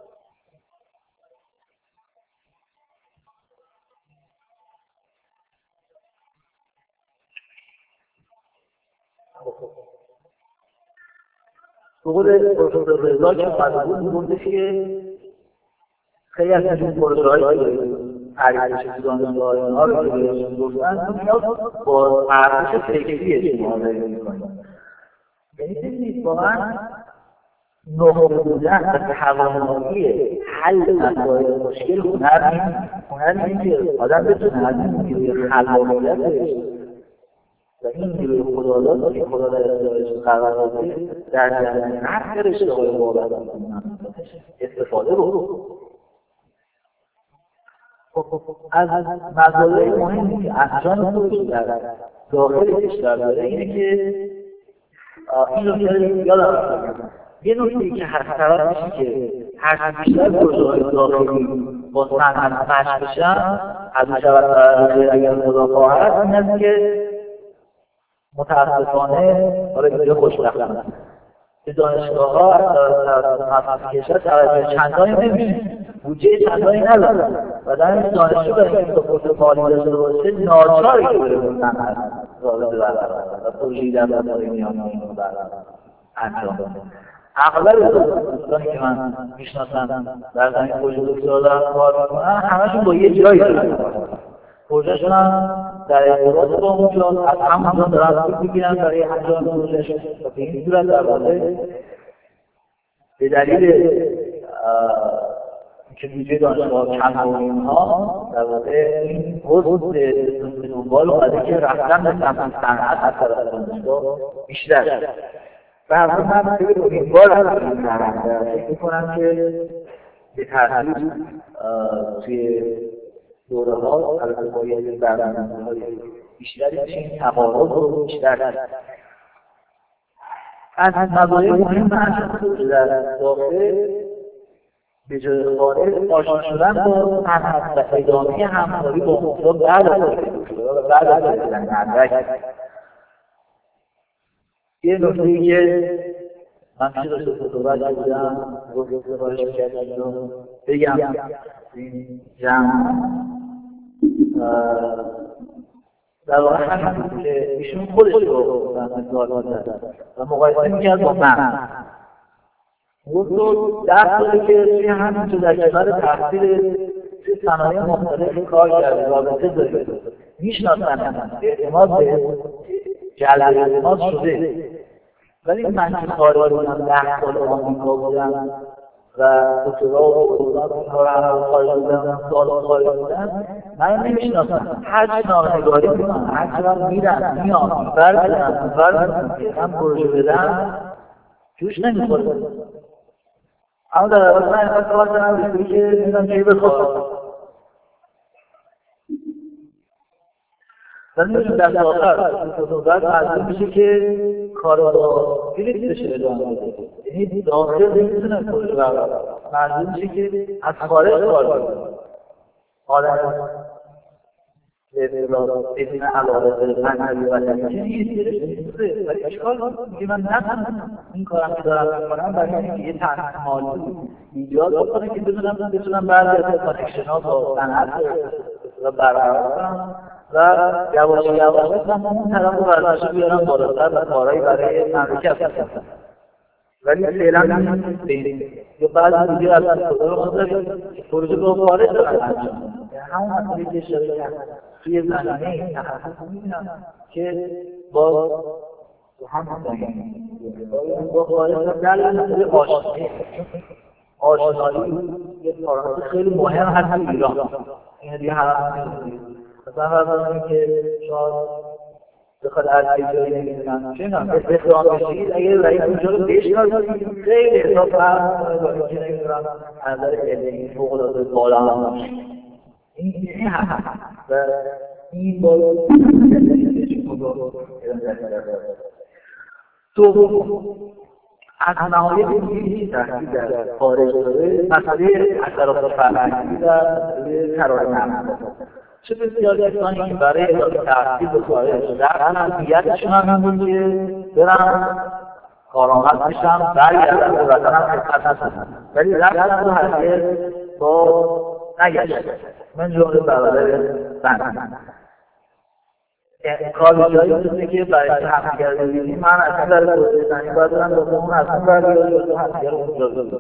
بقول پروفسور رضا که فرمود می‌گفتش که خیلی از این پروژه‌هایی که تعریفش دانشگاه اینها رو که بهشون گفتن اینا با ارزش فکری استفاده می‌کنن. یعنی ببینید واقعاً نقطه بودن و توانایی حل مسائل مشکل هنر نیست که آدم بتونه از این نیروی خلاقیتش و این نیروی خداداد که خدا در اختیارش قرار داده در جریان هر رشته‌های وابسته استفاده رو از مسائل مهمی که اصلا خودش در داخل کشور داره اینه که این رو یادم یه نکته‌ای که هر طرف میشه که هر بیشتر پروژه‌های داخلی با صنعت مشغول بشن از میشود اگر خدا خواهد این است که متاسفانه برای خوشبختانه به دانشگاه‌ها از کشور توجه چندانی نمیشه، بودجه چندانی نداره و در این دانشجو برای اینکه پورتفولیو داشته باشه ناچاره که بره به صنعت وارد بشه و پروژه‌ای در داخل میان اینو انجام بده. اغلب دوستانی که من میشناسم در زمین پروژه دکترا دارن کار میکنن همشون با یه جایی دارن پروژهشون هم در ارتباط با اونجا از همونجا دارن پول میگیرن برای انجام پروژهشون و به این صورت در واقع به دلیل که ویژه دانشگاه کم و اینها در واقع این حوض به دنبال اومده که رفتن به سمت صنعت از طرف دانشگاه بیشتر شد. و همون من خیلی امیدوار هستم فکر می‌کنم که به تحصیل توی دوره ها البته باید برنامه‌های بیشتری بشین تقارب رو بیشتر کرد. از مزایای مهم در واقع به جای خارج آشنا شدن با صنعت و ادامه همکاری با اونجا بعد از رسیدن مدرک. یه نکته‌ای که من پیش داشته صحبت کردم گفته باش کردم بگم این جمع در واقع همین که ایشون خودش رو مثال زد و مقایسه می‌کرد با من. گفت تو 10 ساله که توی همین تو در کشور تحصیل توی صنایع مختلف کار کردی، رابطه داری، میشناسن، اعتماد به جلب اعتماد شده. ولی من که خارج بودم 10 سال آمریکا بودم و دکترا و کارم خارج بودم، سال خارج بودم، من نمیشناسم. هر نامه‌نگاری میکنم، هر چقدر میرم میام برم پروژه بدم جوش نمیخوره. اما در واقع من اینقدر کار دارم که میدونم که بخواه ولی میشون دست آخر بعد معلوم میشه که کار با فیلیپ بشه ادامه بده. یعنی داخل نمیتونه پروژه برقرار. معلوم میشه که از خارج کار کنه. آدم بدون علاقه به معنوی و نیسته ولی اشکال میگه من نکنم این کارم که دارم میکنم برای اینکه یه تأمین مالی ایجاد بکنه که بتونم بعضی از کانکشن‌ها با صنعت رو برقرار کنم و یواش یواش من اون طرف رو برداشت بیارم بالاتر و کارهایی برای مملکت بکنم. ولی فعلا یا بعضی دیگه از پروژه با خارج دارن انجام همون مسئله که اشاره کردم توی زمینه تخصص می‌بینم که با خارج در مسئله آشنایی یه پارامتر خیلی مهم هست توی ایران. این دیگه همه مثلا فرض که شاید بخواد از جایی نمی‌دونم چون استخدام بشید اگه رئیس اونجا رو بشناسید خیلی حساب فرق که نمی‌دونم از نظر علمی فوق‌العاده بالا این هست و این بالا از نهایت دیگری تحصیل در خارج داره مسئله اثرات فرهنگی و قرار نمایی چه بسیاری کسانی که برای ادامه تحصیل به خارج رفتن نیتشون هم این بود که برن کارآمد بشن برگردن به وطنم خدمت کنن ولی رفتن رو هرگز با نگشتن. من جمله برادر زن کار جایی بوده که برای همدیگر ببینیم من اصلا در توسعه زنی باید برم واسه اون اصلا برگردی واسه همدیگر اونجا ببینیم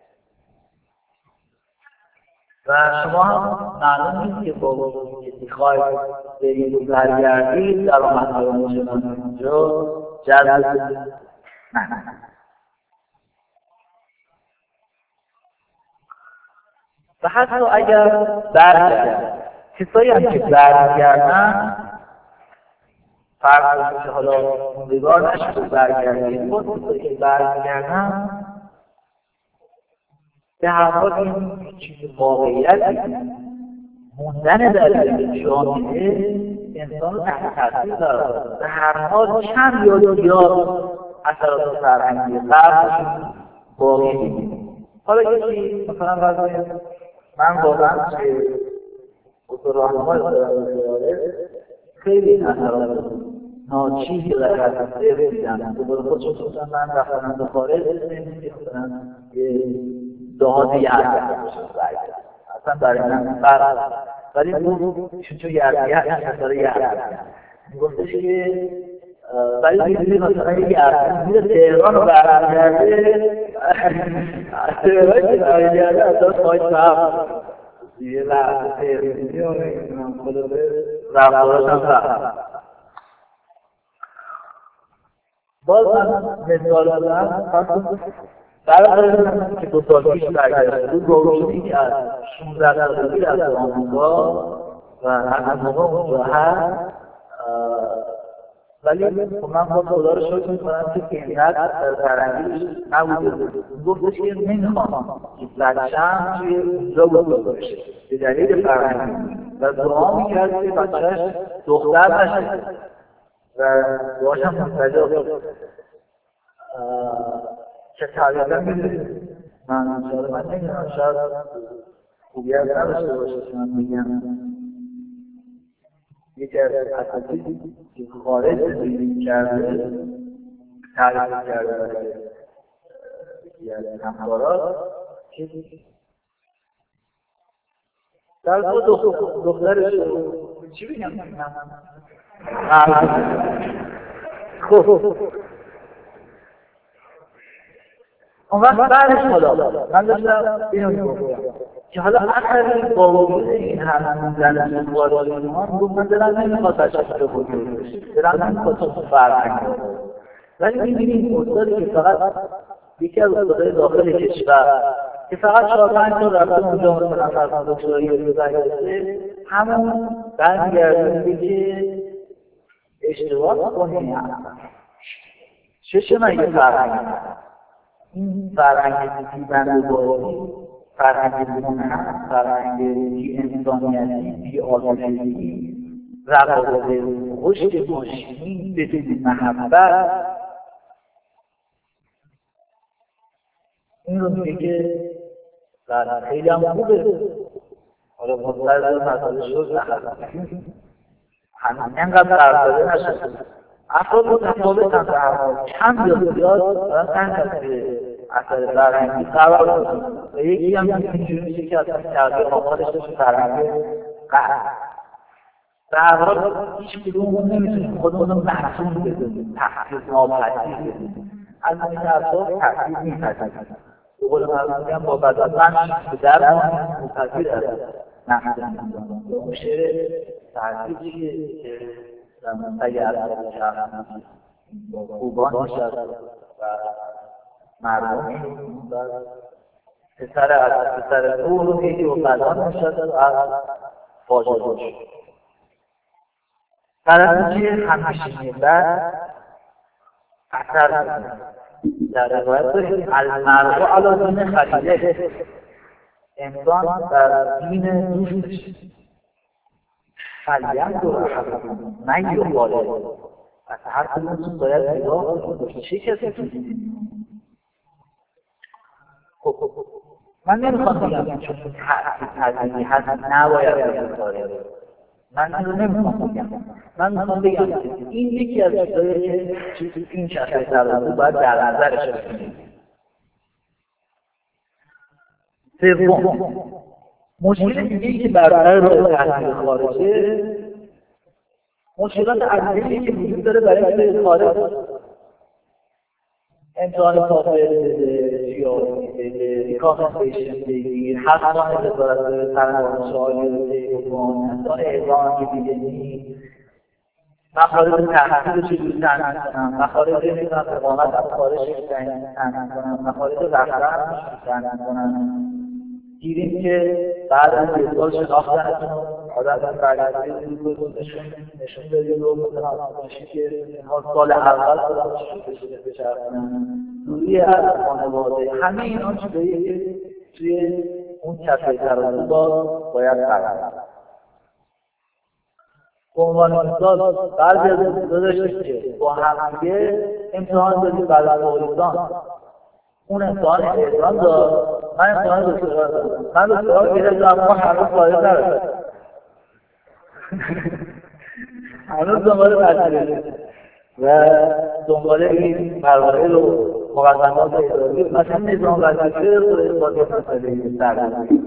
و شما هم معلوم نیست که با میخواید برید و برگردید درآمدهای مشابه اونجا جذب نه. و حتی اگر برگردن کسایی هم که برگردن فرق کنید که حالا موندگار نشد برگردید با کسایی که برگردن به هر حال این چیز واقعیتی موندن در جامعه انسان رو تحت تاثیر قرار به هر حال چند یا اثرات فرهنگی فرقشون باقی می‌مونه. حالا یکی مثلا وضعی من واقعا که اصول راهنمای داره خیلی اثرات ناچیزی در حدثه رسیدن دوباره خودشون گفتن من رفتنم به خارج نمی‌کنم یه دهات یه اصلا برای من فرق ولی اون چون یه اثر یه میگفتش که ولی میدونی مثلا یه اثر میره تهران رو برگرده تهران که برگرده اصلا خواهید فهم یه لحظه تهرانی ها نمیدونم خدا رفتاراش هم فهم باز من مثال دادم برای که 2 سال پیش برگشته بود، با وجودی که از 16 سالگی از آمریکا و از موقع اونجا هست، ولی من با خدا رو شکر می‌کنم که اینقدر فرهنگیش نبوده. گفتش که نمیخوام بچه‌م توی اونجا بزرگ بشه به دلیل فرهنگی و دعا می‌کرد که بچه‌ش دختر نشه و دعاشم مستجاب شد. که طبیعتا می‌دونید من نمی‌دونم شاید خوبی از نداشته باشه که من میگم یکی از اساسی که خارج زندگی کرده تعریف کرده برای یکی از همکارات که در دخترش چی بگم؟ خب اون وقت بعدش حالا من داشتم اینو میگفتم که حالا اصلا با وجود این همون زنش وارد ایمان گفت من دلم نمیخواد بچه‌ش رو بزرگ بشه، دلم نمیخواد چون فرهنگ ولی می‌بینیم استادی که فقط یکی از استادای داخل کشور که فقط 4-5 سال رفته اونجا مثلا فرض دکترایی رو برگشته همون برمیگرده میگه که اشتباه کنی چه مگه فرهنگ این فرهنگ دیدن بازی، فرهنگ منحصر، فرهنگ بی انسانیتی، بی آزادی، رقابت خشک ماشینی بدون محبت، این رو میگه که خیلی هم خوبه. حالا مستقل مسئله شد همین انقدر فرزاده نشد. افراد متفاوتن در حال کم یا زیاد دارن تنگ هست که اثر فرهنگی قرار کنن و یکی هم اینجوری میشه که اصلا تغییر آمادش بشه فرهنگ قهر. در حال هیچ کدوم نمیتونیم خودمون رو محسوم بزنیم، تحقیق ناپذیر بزنیم. از این اطراف تحقیق میپذیریم. به قول معروف میگم با بدن به در ما مپذیر است نقد انسان. اون شعر تحقیقی که در منطقه عرب شهر با خوبان نشد و مردم شد پسر او رو دیدی و بدان نشد و از فاجعه شد. برای که همیشه بعد اثر در روایت داریم المرء علی دین خلیله، انسان در دین دوستش فلیندر احدکم من یخالط، از هر کدومتون باید نگاه کنید چه کسی تو دین. من نمیخوام بگم چون تعلیمی هست نباید بگذاره، من این رو نمیخوام بگم. من میخوام بگم این یکی از چیزایی که این شخص ترازو باید در نظرش بگیریم. سوم، مشکل دیگه‌ای که برای راه تحصیل خارجه مشکلات اصلی که وجود داره برای که خارج امتحان کافر بده یا ریکامندیشن بگیر، حق کنه وزارت پرونده شایعه بگم، امتحان اعزام که دیدنی، مخارج تحصیل چجوری تامین کنم، مخارج نمیدونم اقامت از خارج تامین کنم، مخارج رفتن تامین کنم. دیدیم که بعد از یه سال شناختنتون آدم برگشته بود نشون بدید و مثلا باشید که سال اول خودم شده بچرخونم دوری از خانواده، همه اینا چیزایی که توی اون کفه ترازو باید قرار. به عنوان مثال بعضی از دوستا داشتیم که با همدیگه امتحان دادیم بعد از اولیزان، اون امتحان اعزام داد، من امتحان دکترا دادم، من دکترا گرفتم اما هنوز فایده نداشت، هنوز دنبال تحصیل و دنبال این مراحل و مقدمات اداری مثلا نظام وظیفه رو اثبات مسئله سرگرمی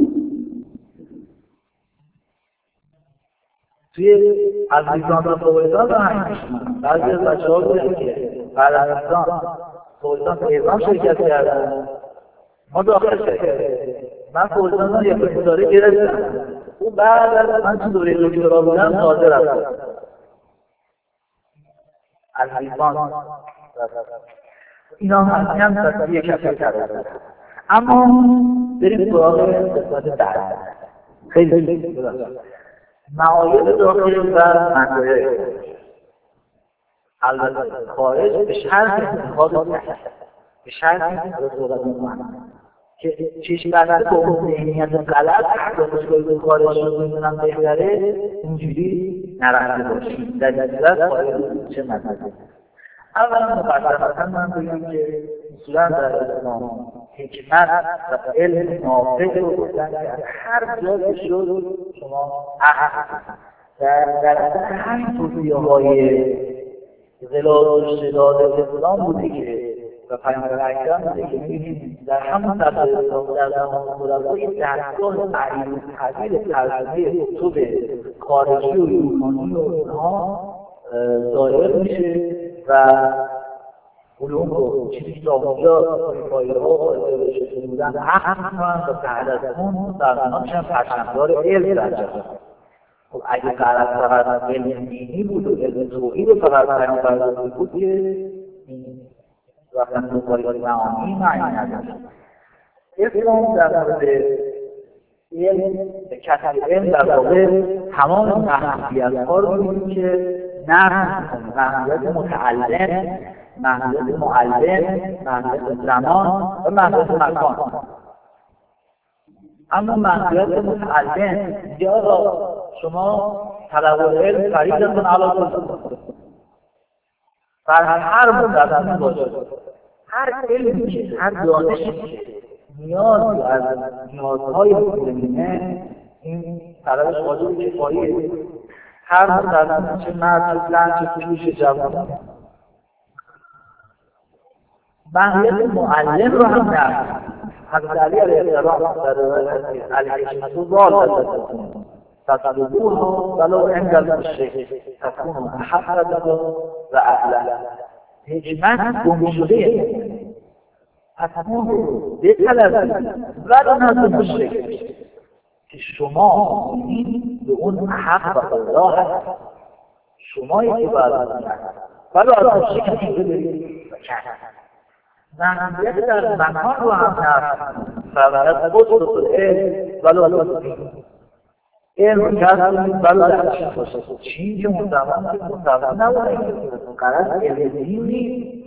توی از لیسانس و فوق‌لیسانس هم میشونن. بعضی از بچه‌ها بودن که بعد از لیسانس فوق‌لیسانس اعزام شرکت کردن، ما داخل شرکت کردیم. من فوق‌لیسانس رو یک دوره گرفتم، اون بعد از من تو دوره دکترا بودم تازه رفتم از لیسانس اینا هم یک کفی کرده. اما بریم سراغ قسمت بعد. خیلی معایب داخل و منطقه البته خارج به شرط انتخاب صحیح، به شرط که چشم بسته با اون ذهنیت غلط دانشگاه خارج رو میدونم بهتره اینجوری نرفته باشیم در نتیجه خارج چه مطلبی. اولا مقدمتا من بگم که اصولا در اسلام حکمت و علم نافع رو گفتن که هر جا که شد شما در اصل همین توصیه‌های ظلال و شداد اسلام بوده که و پیامبر اکرم بوده که می‌بینیم در همون صدر اسلام در زمان خلفا یک دستگاه تعیین و تحویل ترجمه کتب خارجی و یونانی و اینها ظاهر میشه و علوم رو چیزی که اونجا فایده‌ها قائل شده بودن عقل می‌کنن و بعد از اون در میشن پرچمدار علم در جهان. خب اگه فقط علم دینی بود و علم توحید فقط پیامبر بود که وقتا دنبال معانی معنی نداشت. اسلام در مورد علم کسب علم در واقع تمام محدودیت‌ها رو می‌بینه که محدودیت متعلم، محدودیت معلم، محدودیت زمان و محدودیت مکان. اما محدودیت متعلم یا شما طلب علم فریضتون علی کل بر هر مسلمانی باشه، هر علمی که هر دانشی که نیازی از نیازهای مسلمینه این طلبش واجب کفاییه. هر مسلمانی چه مرد زن چه جوش جوان محدودیت معلم رو هم نه. حضرت علی علیه السلام در روایت علیه السلام تطلبوها ولو عند المشرک تكون احب له و اعلى. حکمت گم شده حتما بطلب ولو نزد مشرک که شما به اون حق و الله هست، شمایی که باید ولو از مشرک هم ببرید و کرد محدودیت در مکان رو هم هست. فقط قدس علم ولو علم کسب ولو در چین باشه. چین که مستقیم نبوده قرار علم دین نیست.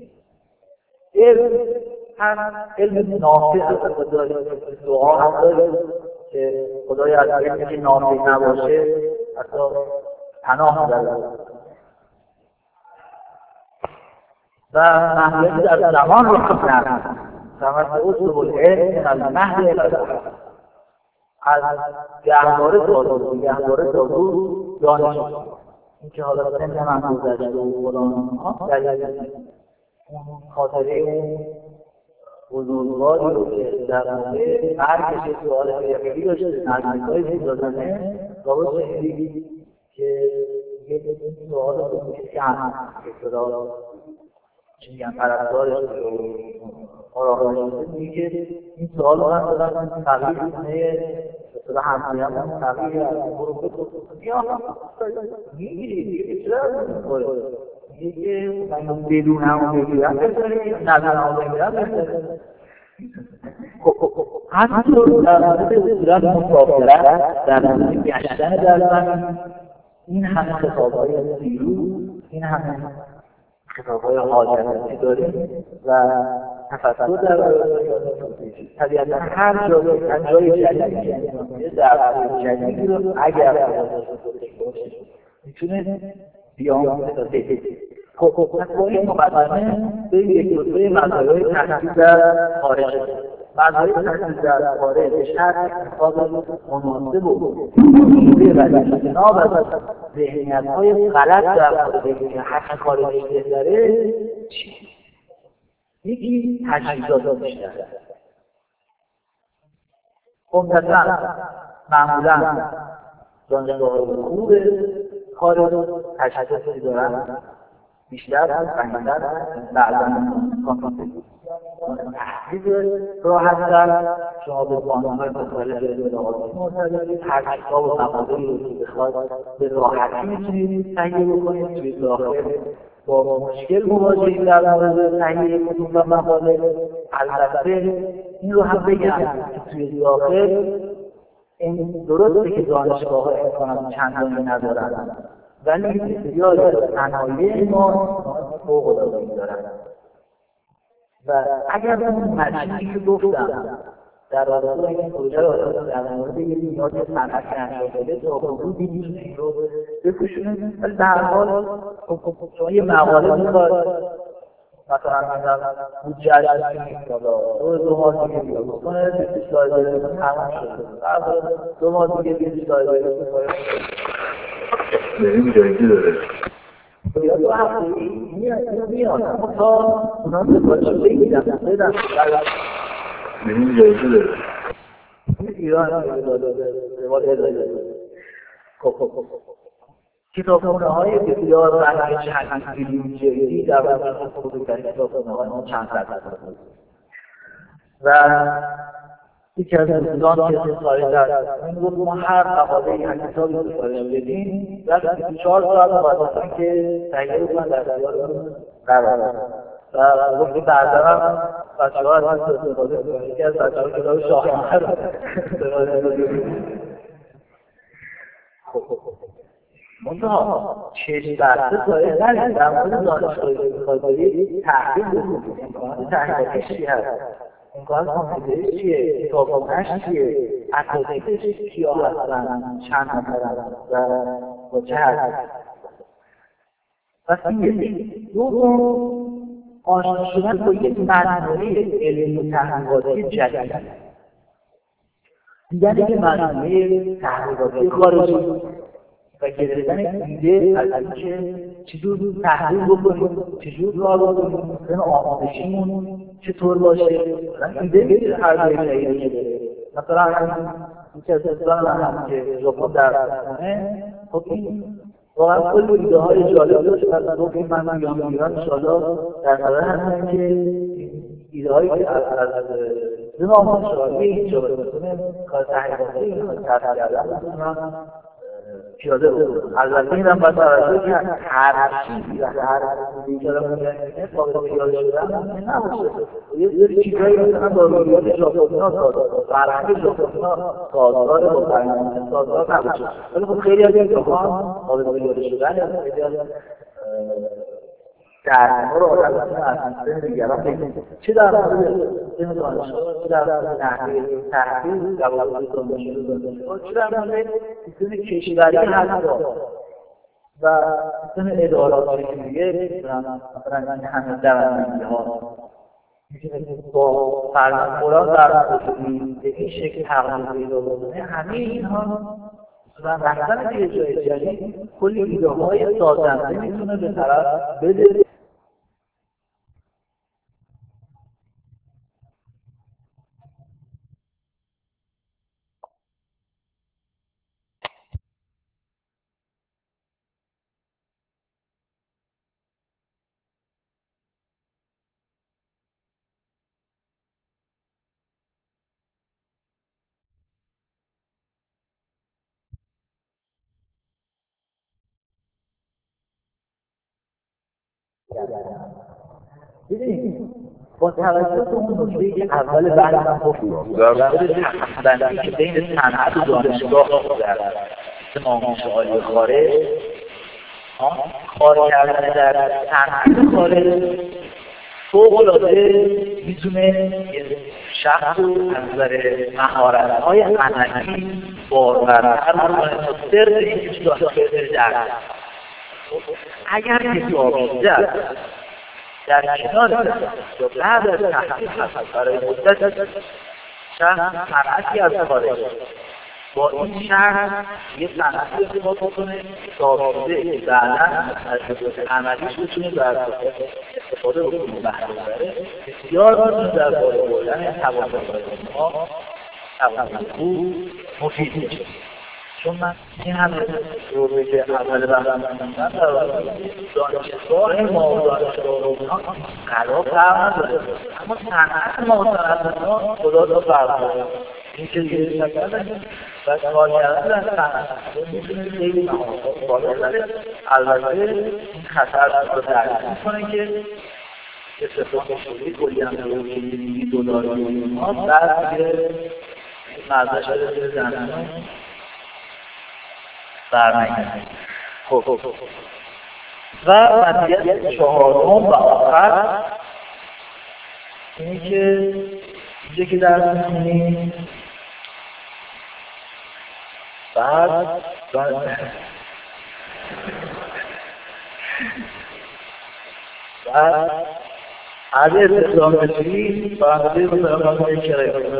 علم نافع از داریم، دعا هم داریم که خدای از علمی که نافع نباشه حتی پناه داره. و محدودیت در زمان رو خواهد زمان اصول العلم از محل از گهواره سازو دانش این که حالا سنده من گذشته و فلان ها در اون خاطره اون بزرگواری رو که در مورد مرگش سوال فقهی داشته نزدیک‌های زیدازنه بابا شنیدی که یه سوال رو که اصطلاح چی میگن پرستارش رو آراغانشون میگه این سوال رو هم دادن تغییر کنه و همسایه هم تغییر از برو بکن یا میگیری چرا میگه میگه من بدون همون بگیرم بذاریم نظر همون بگیرم بذاریم همینطور در مورد صورت مسافرت در مورد گشتن در زمین این همه خطابهای زیرو این همه خطابهای حاجتی داریم و تفکر در طبیعتا هر جای جدیدی در جدیدی رو اگر میتونه بیاموزه تا بهتر. خب با این مقدمه به یک دوره مزایای تحصیل در خارج مزایای تحصیل در خارج به شرط انتخاب مناسب و موجوده و اجتناب از ذهنیت‌های غلط در خارج که حق خارجی بهتره چی؟ یکی تجهیزات بیشتر. عمدتاً معمولاً دانشگاه‌های خوب خارج تجهیزاتی دارن بیشتر از بهتر بعضاً تحصیل راحت‌تر شما به بانک‌های مختلف اطلاعاتی مرتبط تحقیقات و مقاله‌ای رو که بخواید به راحتی می‌تونید تهیه بکنید توی داخل با مشکل مواجهیم در مورد تهیه متون و مقاله. البته این رو هم بگم که توی داخل این درسته که دانشگاه‌ها امکانات چندانی ندارن، ولی بسیاری از صنایع ما فوق‌العاده‌ای دارن. و اگر اون مجموعی که گفتم در رابطه با این پروژه رو در مورد یه نیاز صنعتی انجام بده تا حدودی میتونه این رو بپوشونه، ولی در هر حال شما یه مقاله میخواد مثلا بودجه دو ماه دیگه بیاد بکنه 20 سال تمام شده، 2 ماه دیگه 20 سال این جایزه داره. یا دو هفته میاد اما تا اونا سفارش رو بگیرن بدن این جایزه داره. ایران روال اداره کتابخونه‌های بسیار رنگ چند میلیون جلدی در واقع بزرگترین کتابخونه‌های ما چند صد هست و یکی از دوستان که خارج هست این گفت ما هر مقاله یک کتابی سفارش بدیم و 24 ساعت واسه که تهیه بکنن در اختیارتون قرار است و گفت بعدا هم بچه‌ها از این استفاده کنن. یکی از بچه‌ها کتاب شاهنامه رو استفاده کنن. منتها چشم بسته سایه نرید در مورد دانشگاهی که می‌خواید برید تحقیق بکنید. امکانات تحقیقاتش چی هست؟ امکانات کامپیوتری چیه؟ کتابخونه‌اش چیه؟ اساتیدش کیا هستن؟ چند نفرن؟ و با چه هست؟ پس این یکی. دوم آشنا شدن با یک مجموعه علمی و تحقیقاتی جدید. دیدن یک مجموعه تحقیقاتی خارجی و گرفتن ایده از اینکه چجور تحقیق بکنیم، چجور کار بکنیم، مثلا آموزشیمون چطور باشه، ایده بگیر هر جایی ایده بگیر. مثلا یکی از دوستان هم که ژاپن درس می‌خونه، خب این واقعا کلی ایده های جالب داشت و گفت من بیام ایران انشاءالله در حال هستم که ایده هایی که از زمان شاید اینجا بکنه کار تحقیقاتی اینو تحقیق کردن بکنم پیاده بود. البته این هم باید توجه که هر چیزی و هر چیزی که دارم میگم قابل پیاده شدن نباشه. یه سری چیزایی مثلا با رویات ژاپنی‌ها سازگار، فرهنگ ژاپنی‌ها سازگار با فرهنگ سازگار نباشه. ولی خب خیلی از این جهان قابل پیاده شدن، خیلی از درس‌ها رو آدم از دیگران بگیرن. چه در مورد علم دانشگاه، چه در مورد تحقیق، روابط دانشجو، چه در مورد سیستم کشوری حتی و سیستم ادارات دیگه، مثلا همه درآمدی‌ها می‌تونه با فرمانبران در به این شکل تغییر پیدا بکنه. همه اینها و رفتن به جای جدید کلی ایده‌های سازنده می‌تونه به طرف بده. ببینید با توجه به اون نکته که اول بحثم گفتم در مورد تقسیم‌بندی که بین صنعت و دانشگاه در سیستم آموزش عالی خارج کار کردن در صنعت خارج فوق‌العاده میتونه شخص از نظر مهارت‌های عملی بارورتر بکنه تا صرف اینکه دانشگاه درس. اگر کسی آموزه در کنار یا بعد از تحقیق هست برای مدت شخص صنعتی از خارج با این شخص یه صنعتی ارتباط بکنه سابقه که بعدا از جزء عملیش بتونه در استفاده بکنه بهره ببره بسیار میتونه در بالا بردن توانایی ما خوب مفید میشه. چون من این همه رو که اول بحثم گفتم در دانشگاه ما و دانشگاه اونها قرار فرق نداره، اما صنعت ما و صنعت اونها خدا فرق داره. این که دیگه شکل و کار کردن در صنعت میتونه خیلی مهارت بالا بره. البته این خطر رو تعریف میکنه که استفاده شده کلی هم $2 ها بعد دیگه مزده شده زیر زمین برنگرده. خب و مزیت چهارم و آخر اینه که اینجا که درس می‌خونیم بعد از استخدام بسیاری فرانسه مثلا یک کرایه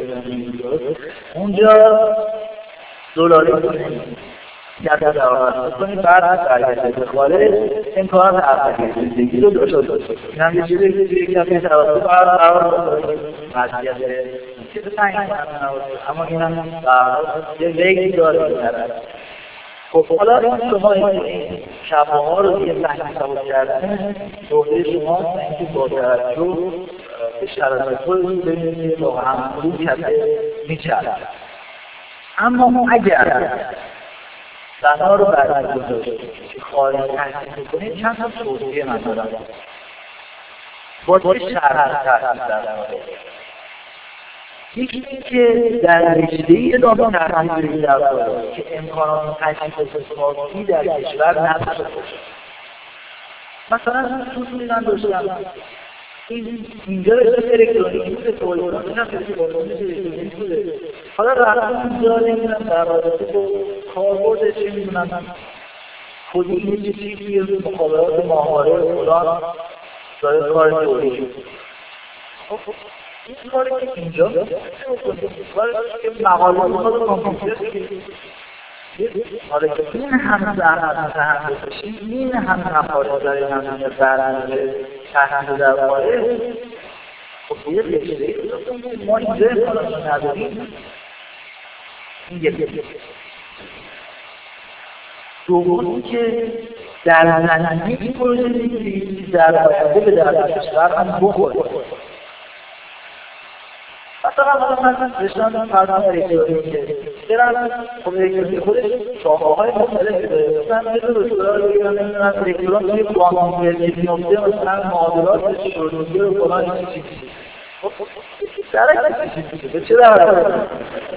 اونجا دلاری کنیم که در درآمد کنیم بعد برگشت به خارج امکانات افزایش زندگی رو داشته باشیم. این هم یه چیزی که توی کافه توسط قرار مزیت چیز تعیین اما این هم یه ویگی داره. خب حالا شما این شبه‌ها رو دیگه تحصیل کردن دوره شما اینکه با توجه به شرایط خودتون ببینید با هم کدوم کسی میچرد. اما اگر بنا رو برای گذاشت که خارج تحصیل کنید چند تا توصیه من دارم. با چه شرط تحصیل دارم؟ یکی که در رشته‌ای ادامه تحصیل دارد که امکانات تحصیل استثماری در کشور نداشته باشد. مثلا توصیه من داشتم اینجا رشته الکترونیکی بوده، تولید کنم الکترونیکی بوده. حالا رفتم اینجا نمیدونم در رابطه با کاربرد چه میدونم کدی یه چیزی مخابرات ماهواره فلان داره کار تولید. این کاری که اینجا کاری که مقاله خود کامپیوتر این هم زحمت بکشیم، این هم نفاده داریم هم برنامه تحصیل در خارج. خب یه رشته‌ای ما اینجا امکانات نداریم. این یکی. دومی که در زمینه این پروژه نیستی در آینده به درد کشور هم بخوره. مثلا من رشته‌ام فرضاً الکترونیکه. برم خب الکترونیک خودش شاخه‌های مختلفی داره. مثلا یه دکترا رو بگیرم نمی‌دونم الکترون توی کوانتوم فیزیک میفته، مثلا معادلات شروطی و فلان چیزی. خب درک چه داره؟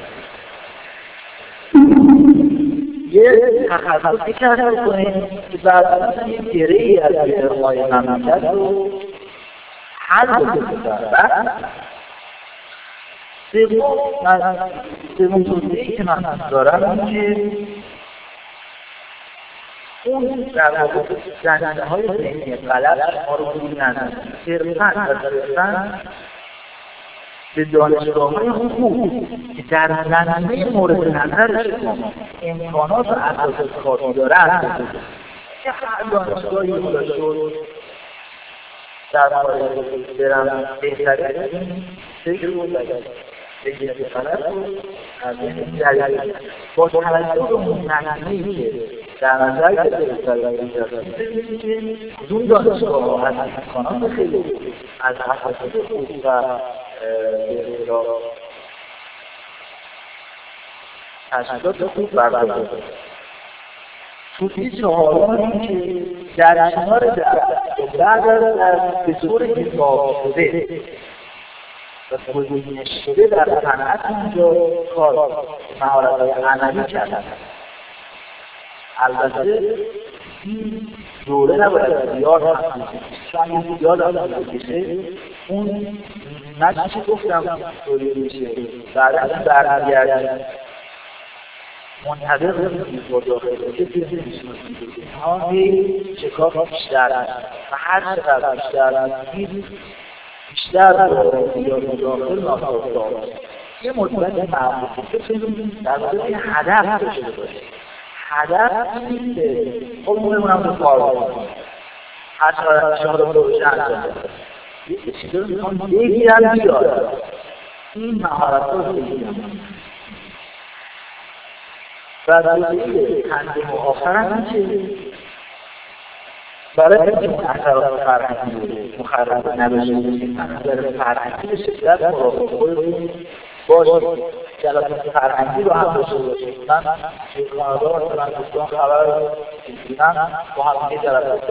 یه تخصصی کسب کنیم که بعد مثلا یه گره‌ای از گره‌های مملکت رو حل بکنیم. سوم توصیه‌ای که من دارم این که اون در واقع زمینه‌های ذهنی غلط ما رو دور نزنه. صرفاً به دانشگاه‌های حقوق که در زمینه مورد نظر شما امکانات و اساس کاری دارند که هر دانشگاهی رو شد در خارج برم بهتره فکر رو بگم بگیرم غلط رو از این جریان با توجه به اون معنی که در نظر گرفته کدوم دانشگاه از امکانات خیلی از اساس حقوق و تشکیلات خوب برقرار توصیه چهارم که در کنار بعد از به طور حساب شده و گزینش شده در صنعت اینجا کار مهارت‌های عملی کردن. البته این دوره نباید زیاد هم چون زیاد هم بکشه اون نچه گفتم دوری میشه بعد از برمیگردن منتظر بودید با داخل که هایی شکاف بیشتر است و هر چقدر بیشتر است بیشتر یا داخل ناسازگار یه مدت معمول بتونیم در واقع هدف داشته باشیم. هدف این که خب مونم رو کار کنیم هر چقدر شما پروژه انجام یه چیزی رو میخوام بگیرم بیارم این مهارت رو بگیرم و توصیه تنظیم و آخرم که برای اینکه اثرات فرهنگی مخرب نداشته باشیم اثرات فرهنگی به شدت مراقب خودتون باشید جلسات فرهنگی رو هم داشته باشید. من توی کانادا مثلا دوستان خبر دیدم با هم یه جلسات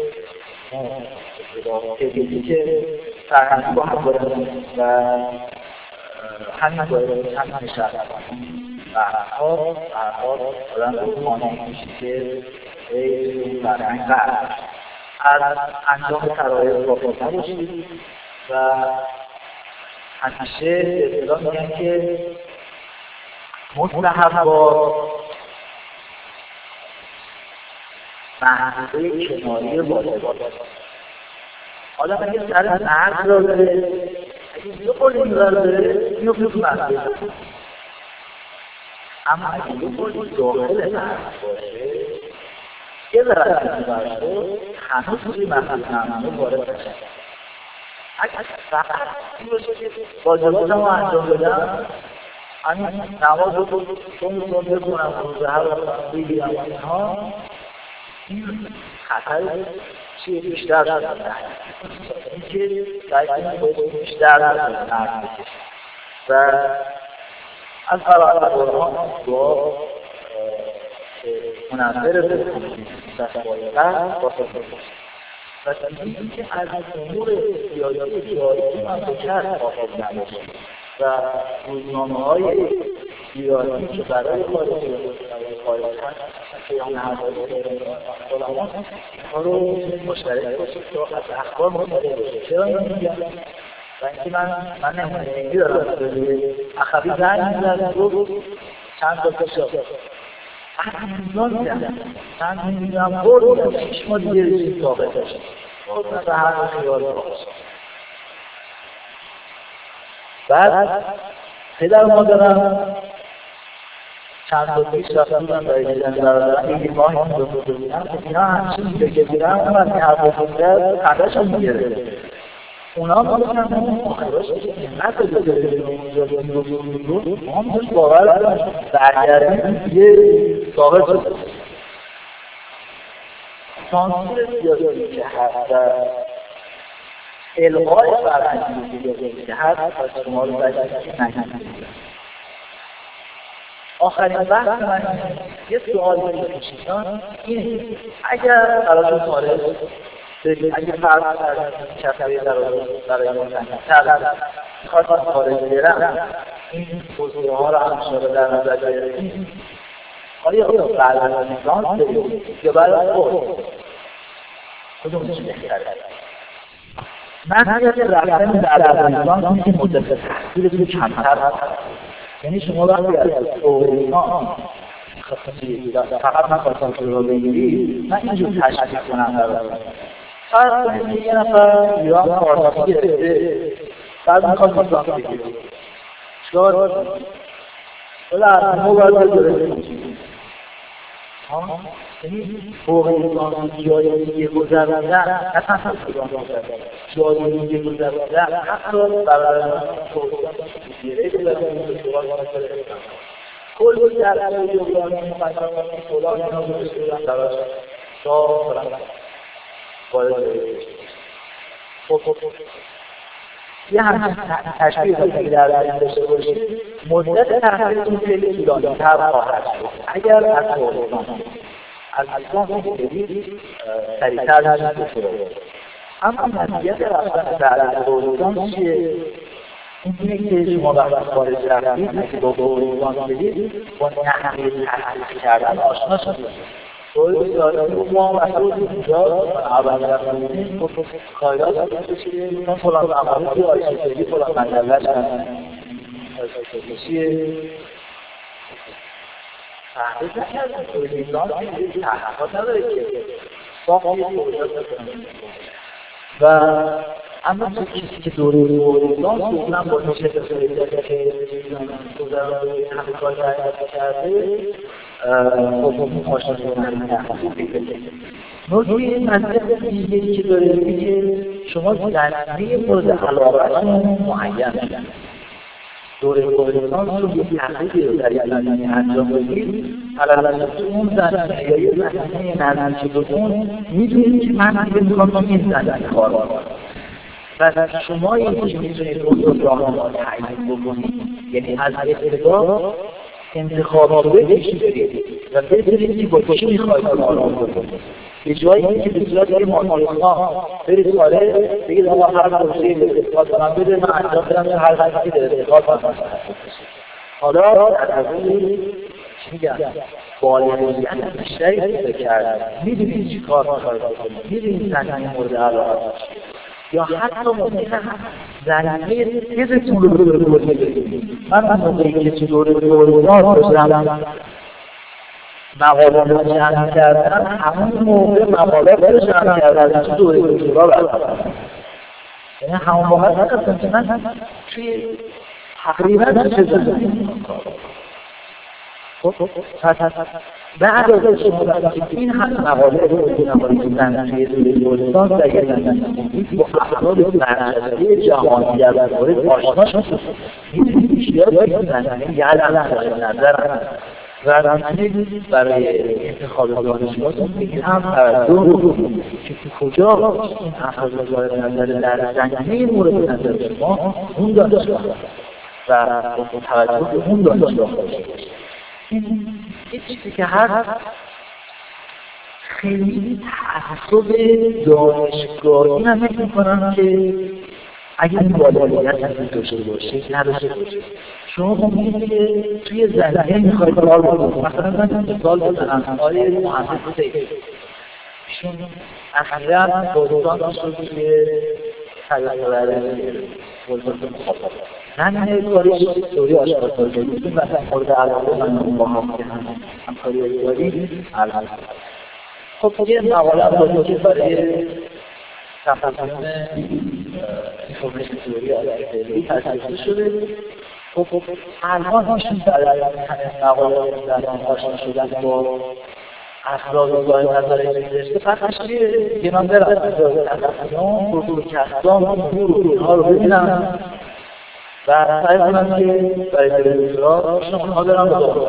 که فرهنگی با هم داریم و همین باید همین نشست برها آدم رو مانع میشه که این فرهنگ از انجام شرایط غافل نباشید و همیشه به اصطلاح میگن که مستحبات محدوده کناری واجبات. آدم اگه سر نقل را داره، اگه یه خورده این را داره، میفته تو محدوده. اما اگه یه خورده داخل نقل باشه، یه ذره باشه، هنوز توی محدوده نقل وارد نشه. اگه فقط این باشه که واجباتم رو انجام بدم، همین نماز رو بخونم، روزه ها رو بگیرم و اینها، این خطر چیه بیشتر شده این که باید باید بیشتر نرد بکشه و از فرآیند قرآن دعا منظر بکنید دستبایقت با و دیدیم که از امور سیاسی جایی مملکت غافل نباشید و روزنامه‌های سیاسی که برای خارج هست پیام هوایی علما اینها رو مشترک باشید که از اخبار مطالعه باشید. چرا این میگم؟ و اینکه من نمیدونی دارم اخبی زنگ میزد رو چند تا کشا چند میدونم برد 6 ماه دیگه رسید ثابت بشه به هر خیال باشه. بعد پدر مادرم چند تا پیش رفتم برای دیدن برادرم یه ماه این دو بودم اینا همچین بگیرم اون از این حرف بودن خندش هم میگیره اونا هم بکنم مخیراش که اینقدر بگیره اونجا رو ما هم داشت باور دارم برگردیم یه ثابت شده سانسور سیاسی که هست و الغای فرهنگی سیاسی که هست و شما رو باید نگید. آخرین بحث من یه سوالی که میشیدن اینه اگر براتون خارج اگه فرض کردید برای ما تنظیم خواستم خارج برم این توصیه ها رو هم شده در نظر بگیرید آیا بعد از لیسانس برید یا برای خود کدومش بهتره؟ من اگر رفتن در لیسانس میشه مدت تحصیلتون کمتر هست یعنی شما وقتی از اوریان فقط من خواستم که رو بگیری من اینجور تشکیل کنم در فرض کنید یه نفر ایران فارسی گرفته بعد میخواد لیسانس بگیره چکار کنید؟ ولی از موبایل بگیره فوق لیسانس جای دیگه گذروندن نه تنها جای دیگه گذروندن حتی برای کل در علاقه یوگانی مقدم سولان اینا رو بسیدن براش شاه باید یه همچین تشکیل که در این داشته باشید مدت تحصیلتون خیلی طولانی تر خواهد شد اگر از کردستان از لیسانس بگیرید سریعتر نشد اما مزیت رفتن در کردستان چیه؟ اینه که شما وقتی خارج رفتید اگه با کردستان بدید با نحوه تحصیل کردن آشنا شدید طوری بسیاری ما مسئول اینجا اول رفتیم خواهیات بشید چون فلان زمانی توی آیشتگی فلان مجلش هستن چیه؟ تحقیق نکردن توی لیسانس تحقیقات نداره که ساخت یه توضیحات بکنیم و اما کسی که دوره لیسانس اونم با این شکل سریعیت که گذران همه کار کرده خب آشنا شدن تحقیق بکنید. نکته مسئله دیگه‌ای که داره اینه که شما زمینه مورد علاقه‌تون معین شدن. دوره لیسانس رو یه تحقیقی رو در این زمینه انجام بدید علل تو اون زمینه یا یه زمینه نزدیک بهتون می‌دونید که من دیگه می‌خوام این زمینه کار کنم و شما اینکه میتونید اون راهنما تعیین بکنید، یعنی از ابتدا انتخاب شده پیش برید و بدونید که با کی میخواید کار بکنید. به جایی اینکه به صورت یه مانوال‌ها برید کاره بگید آقا هر پروژه‌ای استفاده کنم بده من انجام بدم هر کسی که استفاده کنم. حالا در واقع میگم بالغیت بیشتری پیدا کردن، میدونید چی کار میخواید بکنید، میدونید زمینه مورد علاقه یا حتی ممکنه زمینه تزتون رو بکنید. من اون موقعی که تو دوره دکترا داشتم مقالات رو جمع کردم، همون موقع مقالات رو جمع کردم تو دوره دکترا بردم. یعنی همون موقع نگفتم که من توی تقریبا چه زمینی بعد از این هم مقاله نوشتن توی دولتان در یک زمینی با افراد برجسته جهانی در مورد آشنا شد. این بیشتر زمینه یادم نظرم و میتونید برای انتخاب دانشگاهتون بگید هم توجه که کجا این افراد ظاهر نظر در زمینه مورد نظر شما اون دانشگاه و توجه به اون دانشگاه این چیزی که هست خیلی تعصب دانشگاهی من فکر می‌کنم که اگه این بالغیت داشته باشه نداشته باشه. شما ممکنه که توی زمینه می‌خواید کار بکنید، مثلا من مثال بزنم آقای مهندس سیدی ایشون اخیراً داستان شد که تغییر من کاری سوری آشکار کردیم و مورد علاقه من با هم همکاری داریم. خب یه مقاله رو که برای تفاهم اینفورمیشن تئوری آیدی تأسیس شده. خب الان ایشون برای مقاله آشنا شدن با افراد ظاهر نظر نوشته فقط یه من برم تفاهم پروتوکستان اینها رو ببینم و سعی کنم که برای دکترا شما دارم با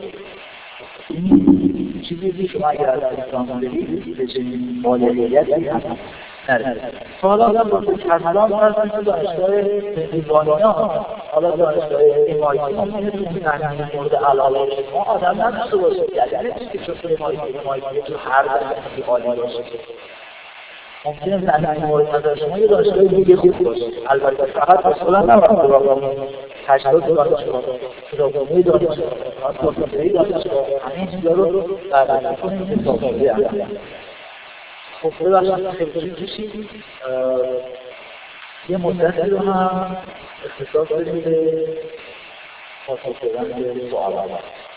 این چیزی شما اگر از انسان بدید به چنین بالغیتی هست نرسید. حالا پروتوکستان فرض کنید دانشگاه پنسیلوانیا، حالا دانشگاه MIT ممکنه تو زمینه مورد علاقه شما آدم نداشته باشه، یعنی چیزی که شده MIT تو هر زمینه عالی باشه. ممکنه زمینه مورد نظر شما یه دانشگاه دیگه خوب باشه. البته فقط اصولا نباید تشکیلات دانشگاه، کتابخانه دانشگاه، کافه دانشگاه، همه چیزا رو بررسی کنیم که سازنده هستن. خب ببخشید خیلی چیزی یه مدتی رو هم اختصاص بدیم به پاسخ دادن به سوالات.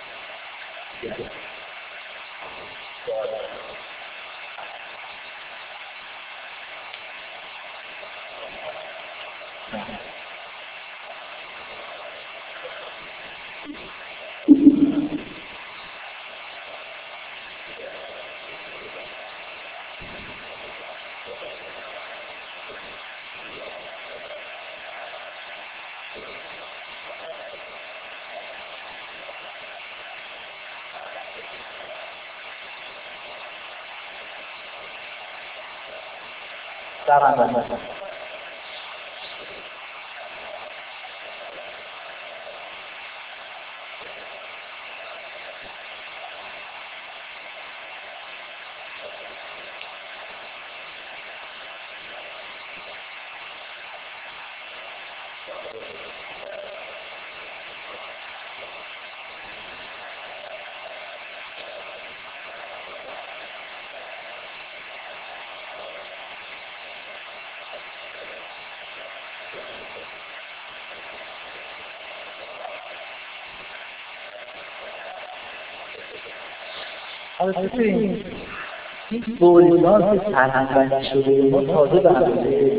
حالا ببینید این بوریان که سرهنگانی شده ما تازه به اندازه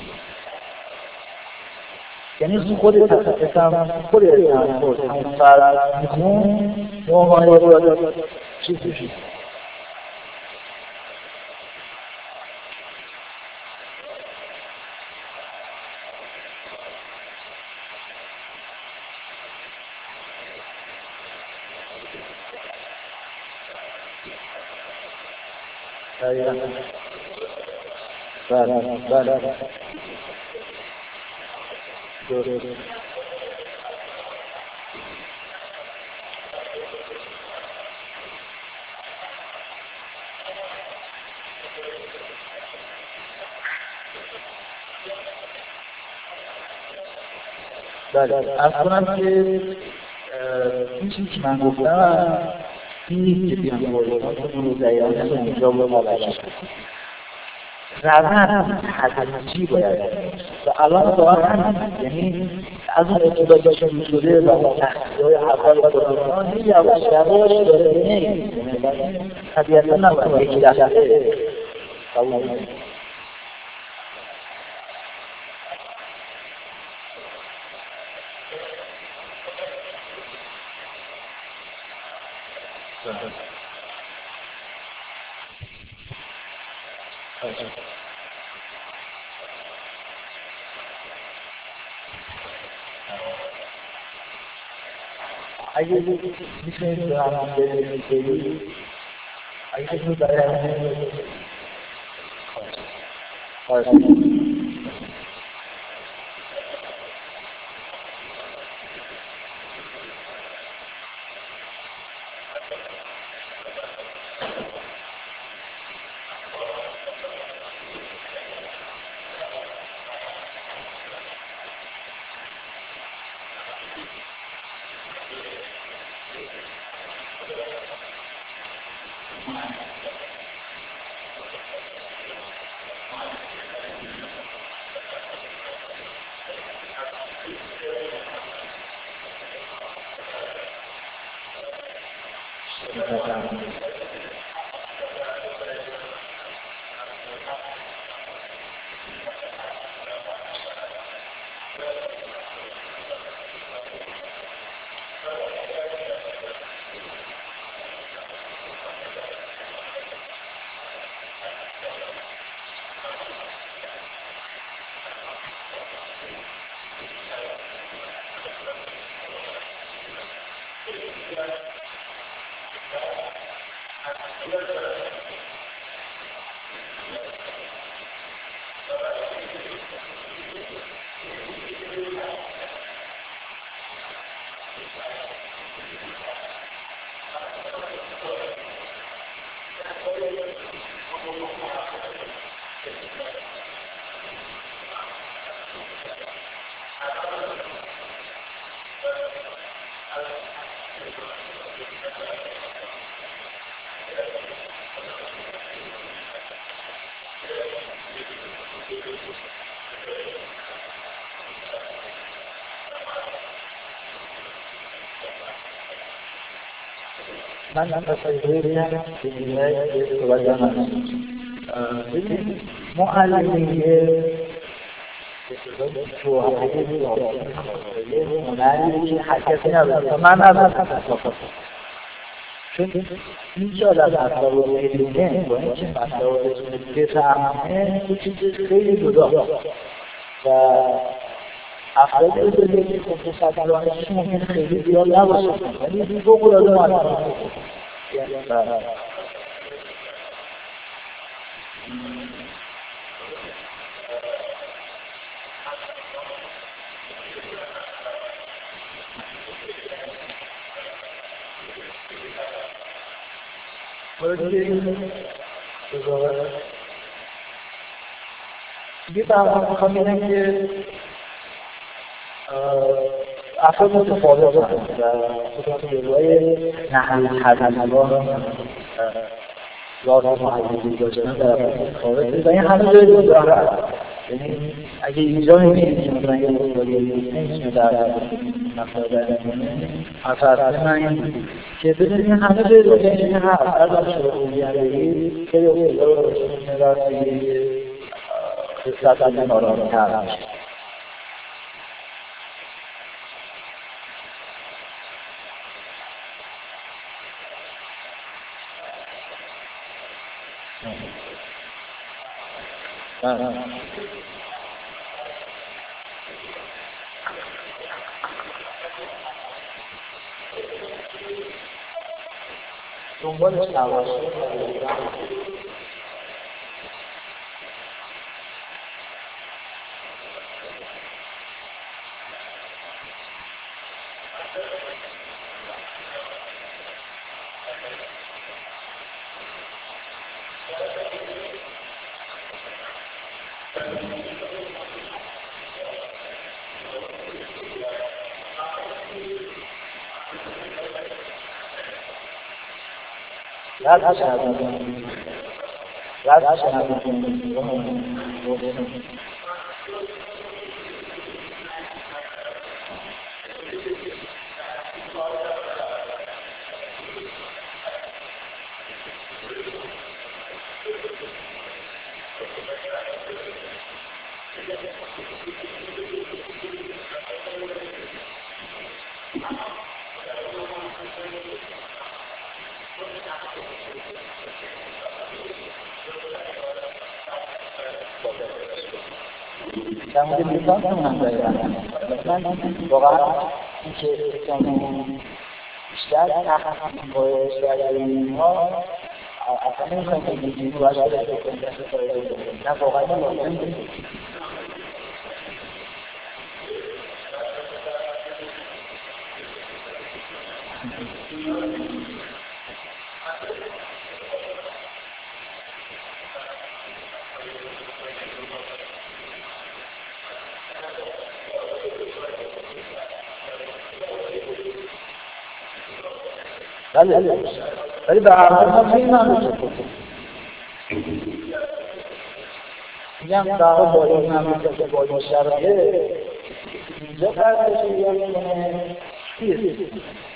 یعنی خود تصفیقم خود ارتنفورد همون فرد میخون مهمانه باید چیز بشید بله بله، از کنم که این چیزی که من گفتم این نیست که بیان واردات موضعیان رو اینجا با مباشر روند حدیثی باید و الان ظاهر همین، یعنی از اون ابتدا که شروع شده و تحصیل‌های اول و دوران یواش یواش داره بینه طبیعتا نباید یک دفعه قبول کنید. اگه میتونید به هم بگید اگه میتونید برای همه من تصویری بگم که میگه صحبت دارم. ببینید معلمی شوهری هنری که هر کسی نداره من ندارم چون اینجا در مطلب میدونه با اینکه مطلب بفهمه تو چیز خیلی جدا و افرادی رو دارید که خود سطحانشون ممکنه خیلی زیاد نباشه ولی فوق العاده مطلب دیگه برام میخوام بگم که افراد متفاوت هستند و خصوصا جلوهای نحوی حدیث‌ها لازم محلی داشتن در متفاوت و این همه جای داره یعنی اگه اینجا میبینید که مثلا یه مصداری نمیتونه در مصداری در نمونه اصلا من این که ببینید همه جای داره این هست هر داشت شروعی هستید که یه داشتون رسید قصت از این آرامی هست دنبالش نباشه در مورد لیسانس هم دقیقا مثلا واقعا این که بیشتر تحقیق باید در اینها اصلا نمیخوایم که دیگه باید نه واقعا لازم نیست. ولی به هر حال ما این هم میگم در حال با این هم که با این شرایط اینجا فرقش یعنی چیست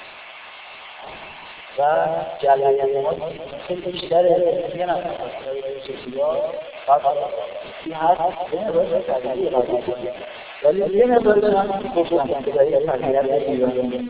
و جلوه ما خیلی بیشتره میگن هم این هست به نظر تغییری قضایی ولی یه نظر هم گفتم که در یک تغییرات ایرانی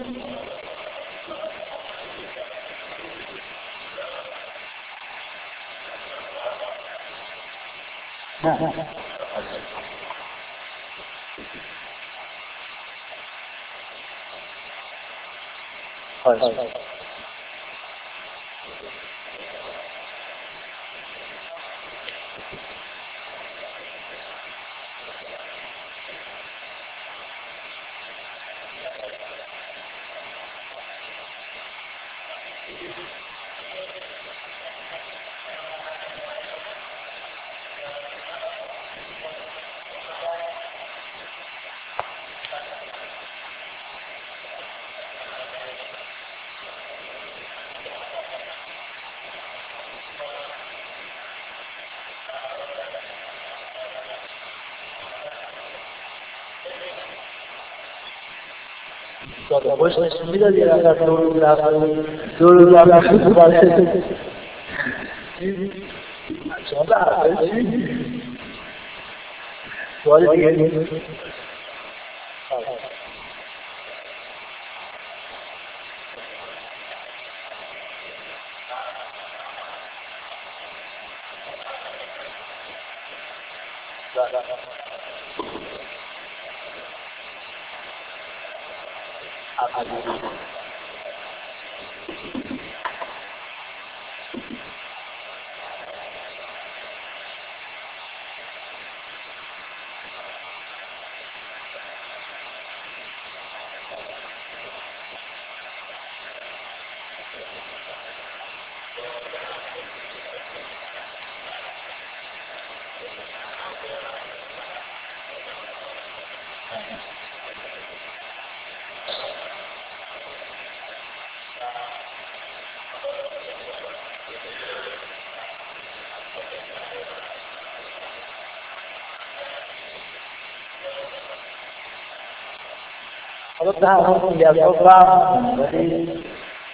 خوش نشون میداد یه رفت دو روز رفت باشه شما به حرفه چی؟ سوال دیگه نیست؟ حالا به هر حال میگردها فهم ولی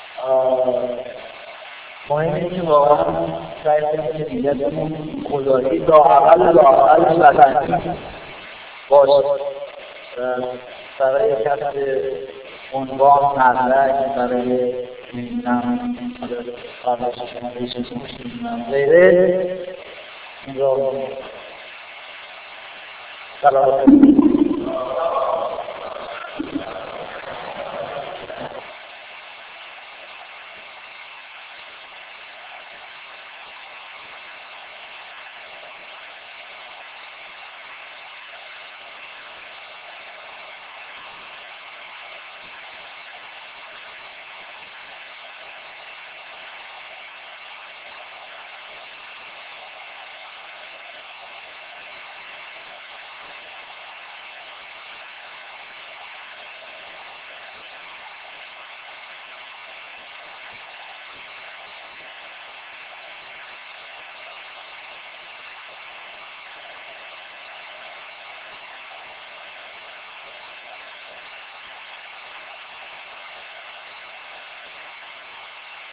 مهم اینه که واقعا سعی کنیم که نیتمون خدایی لااقل وطنی باشه برای کسب عنوان مدرک برای نمیدونم قبلش شما ریشنش نمیدونم غیره این را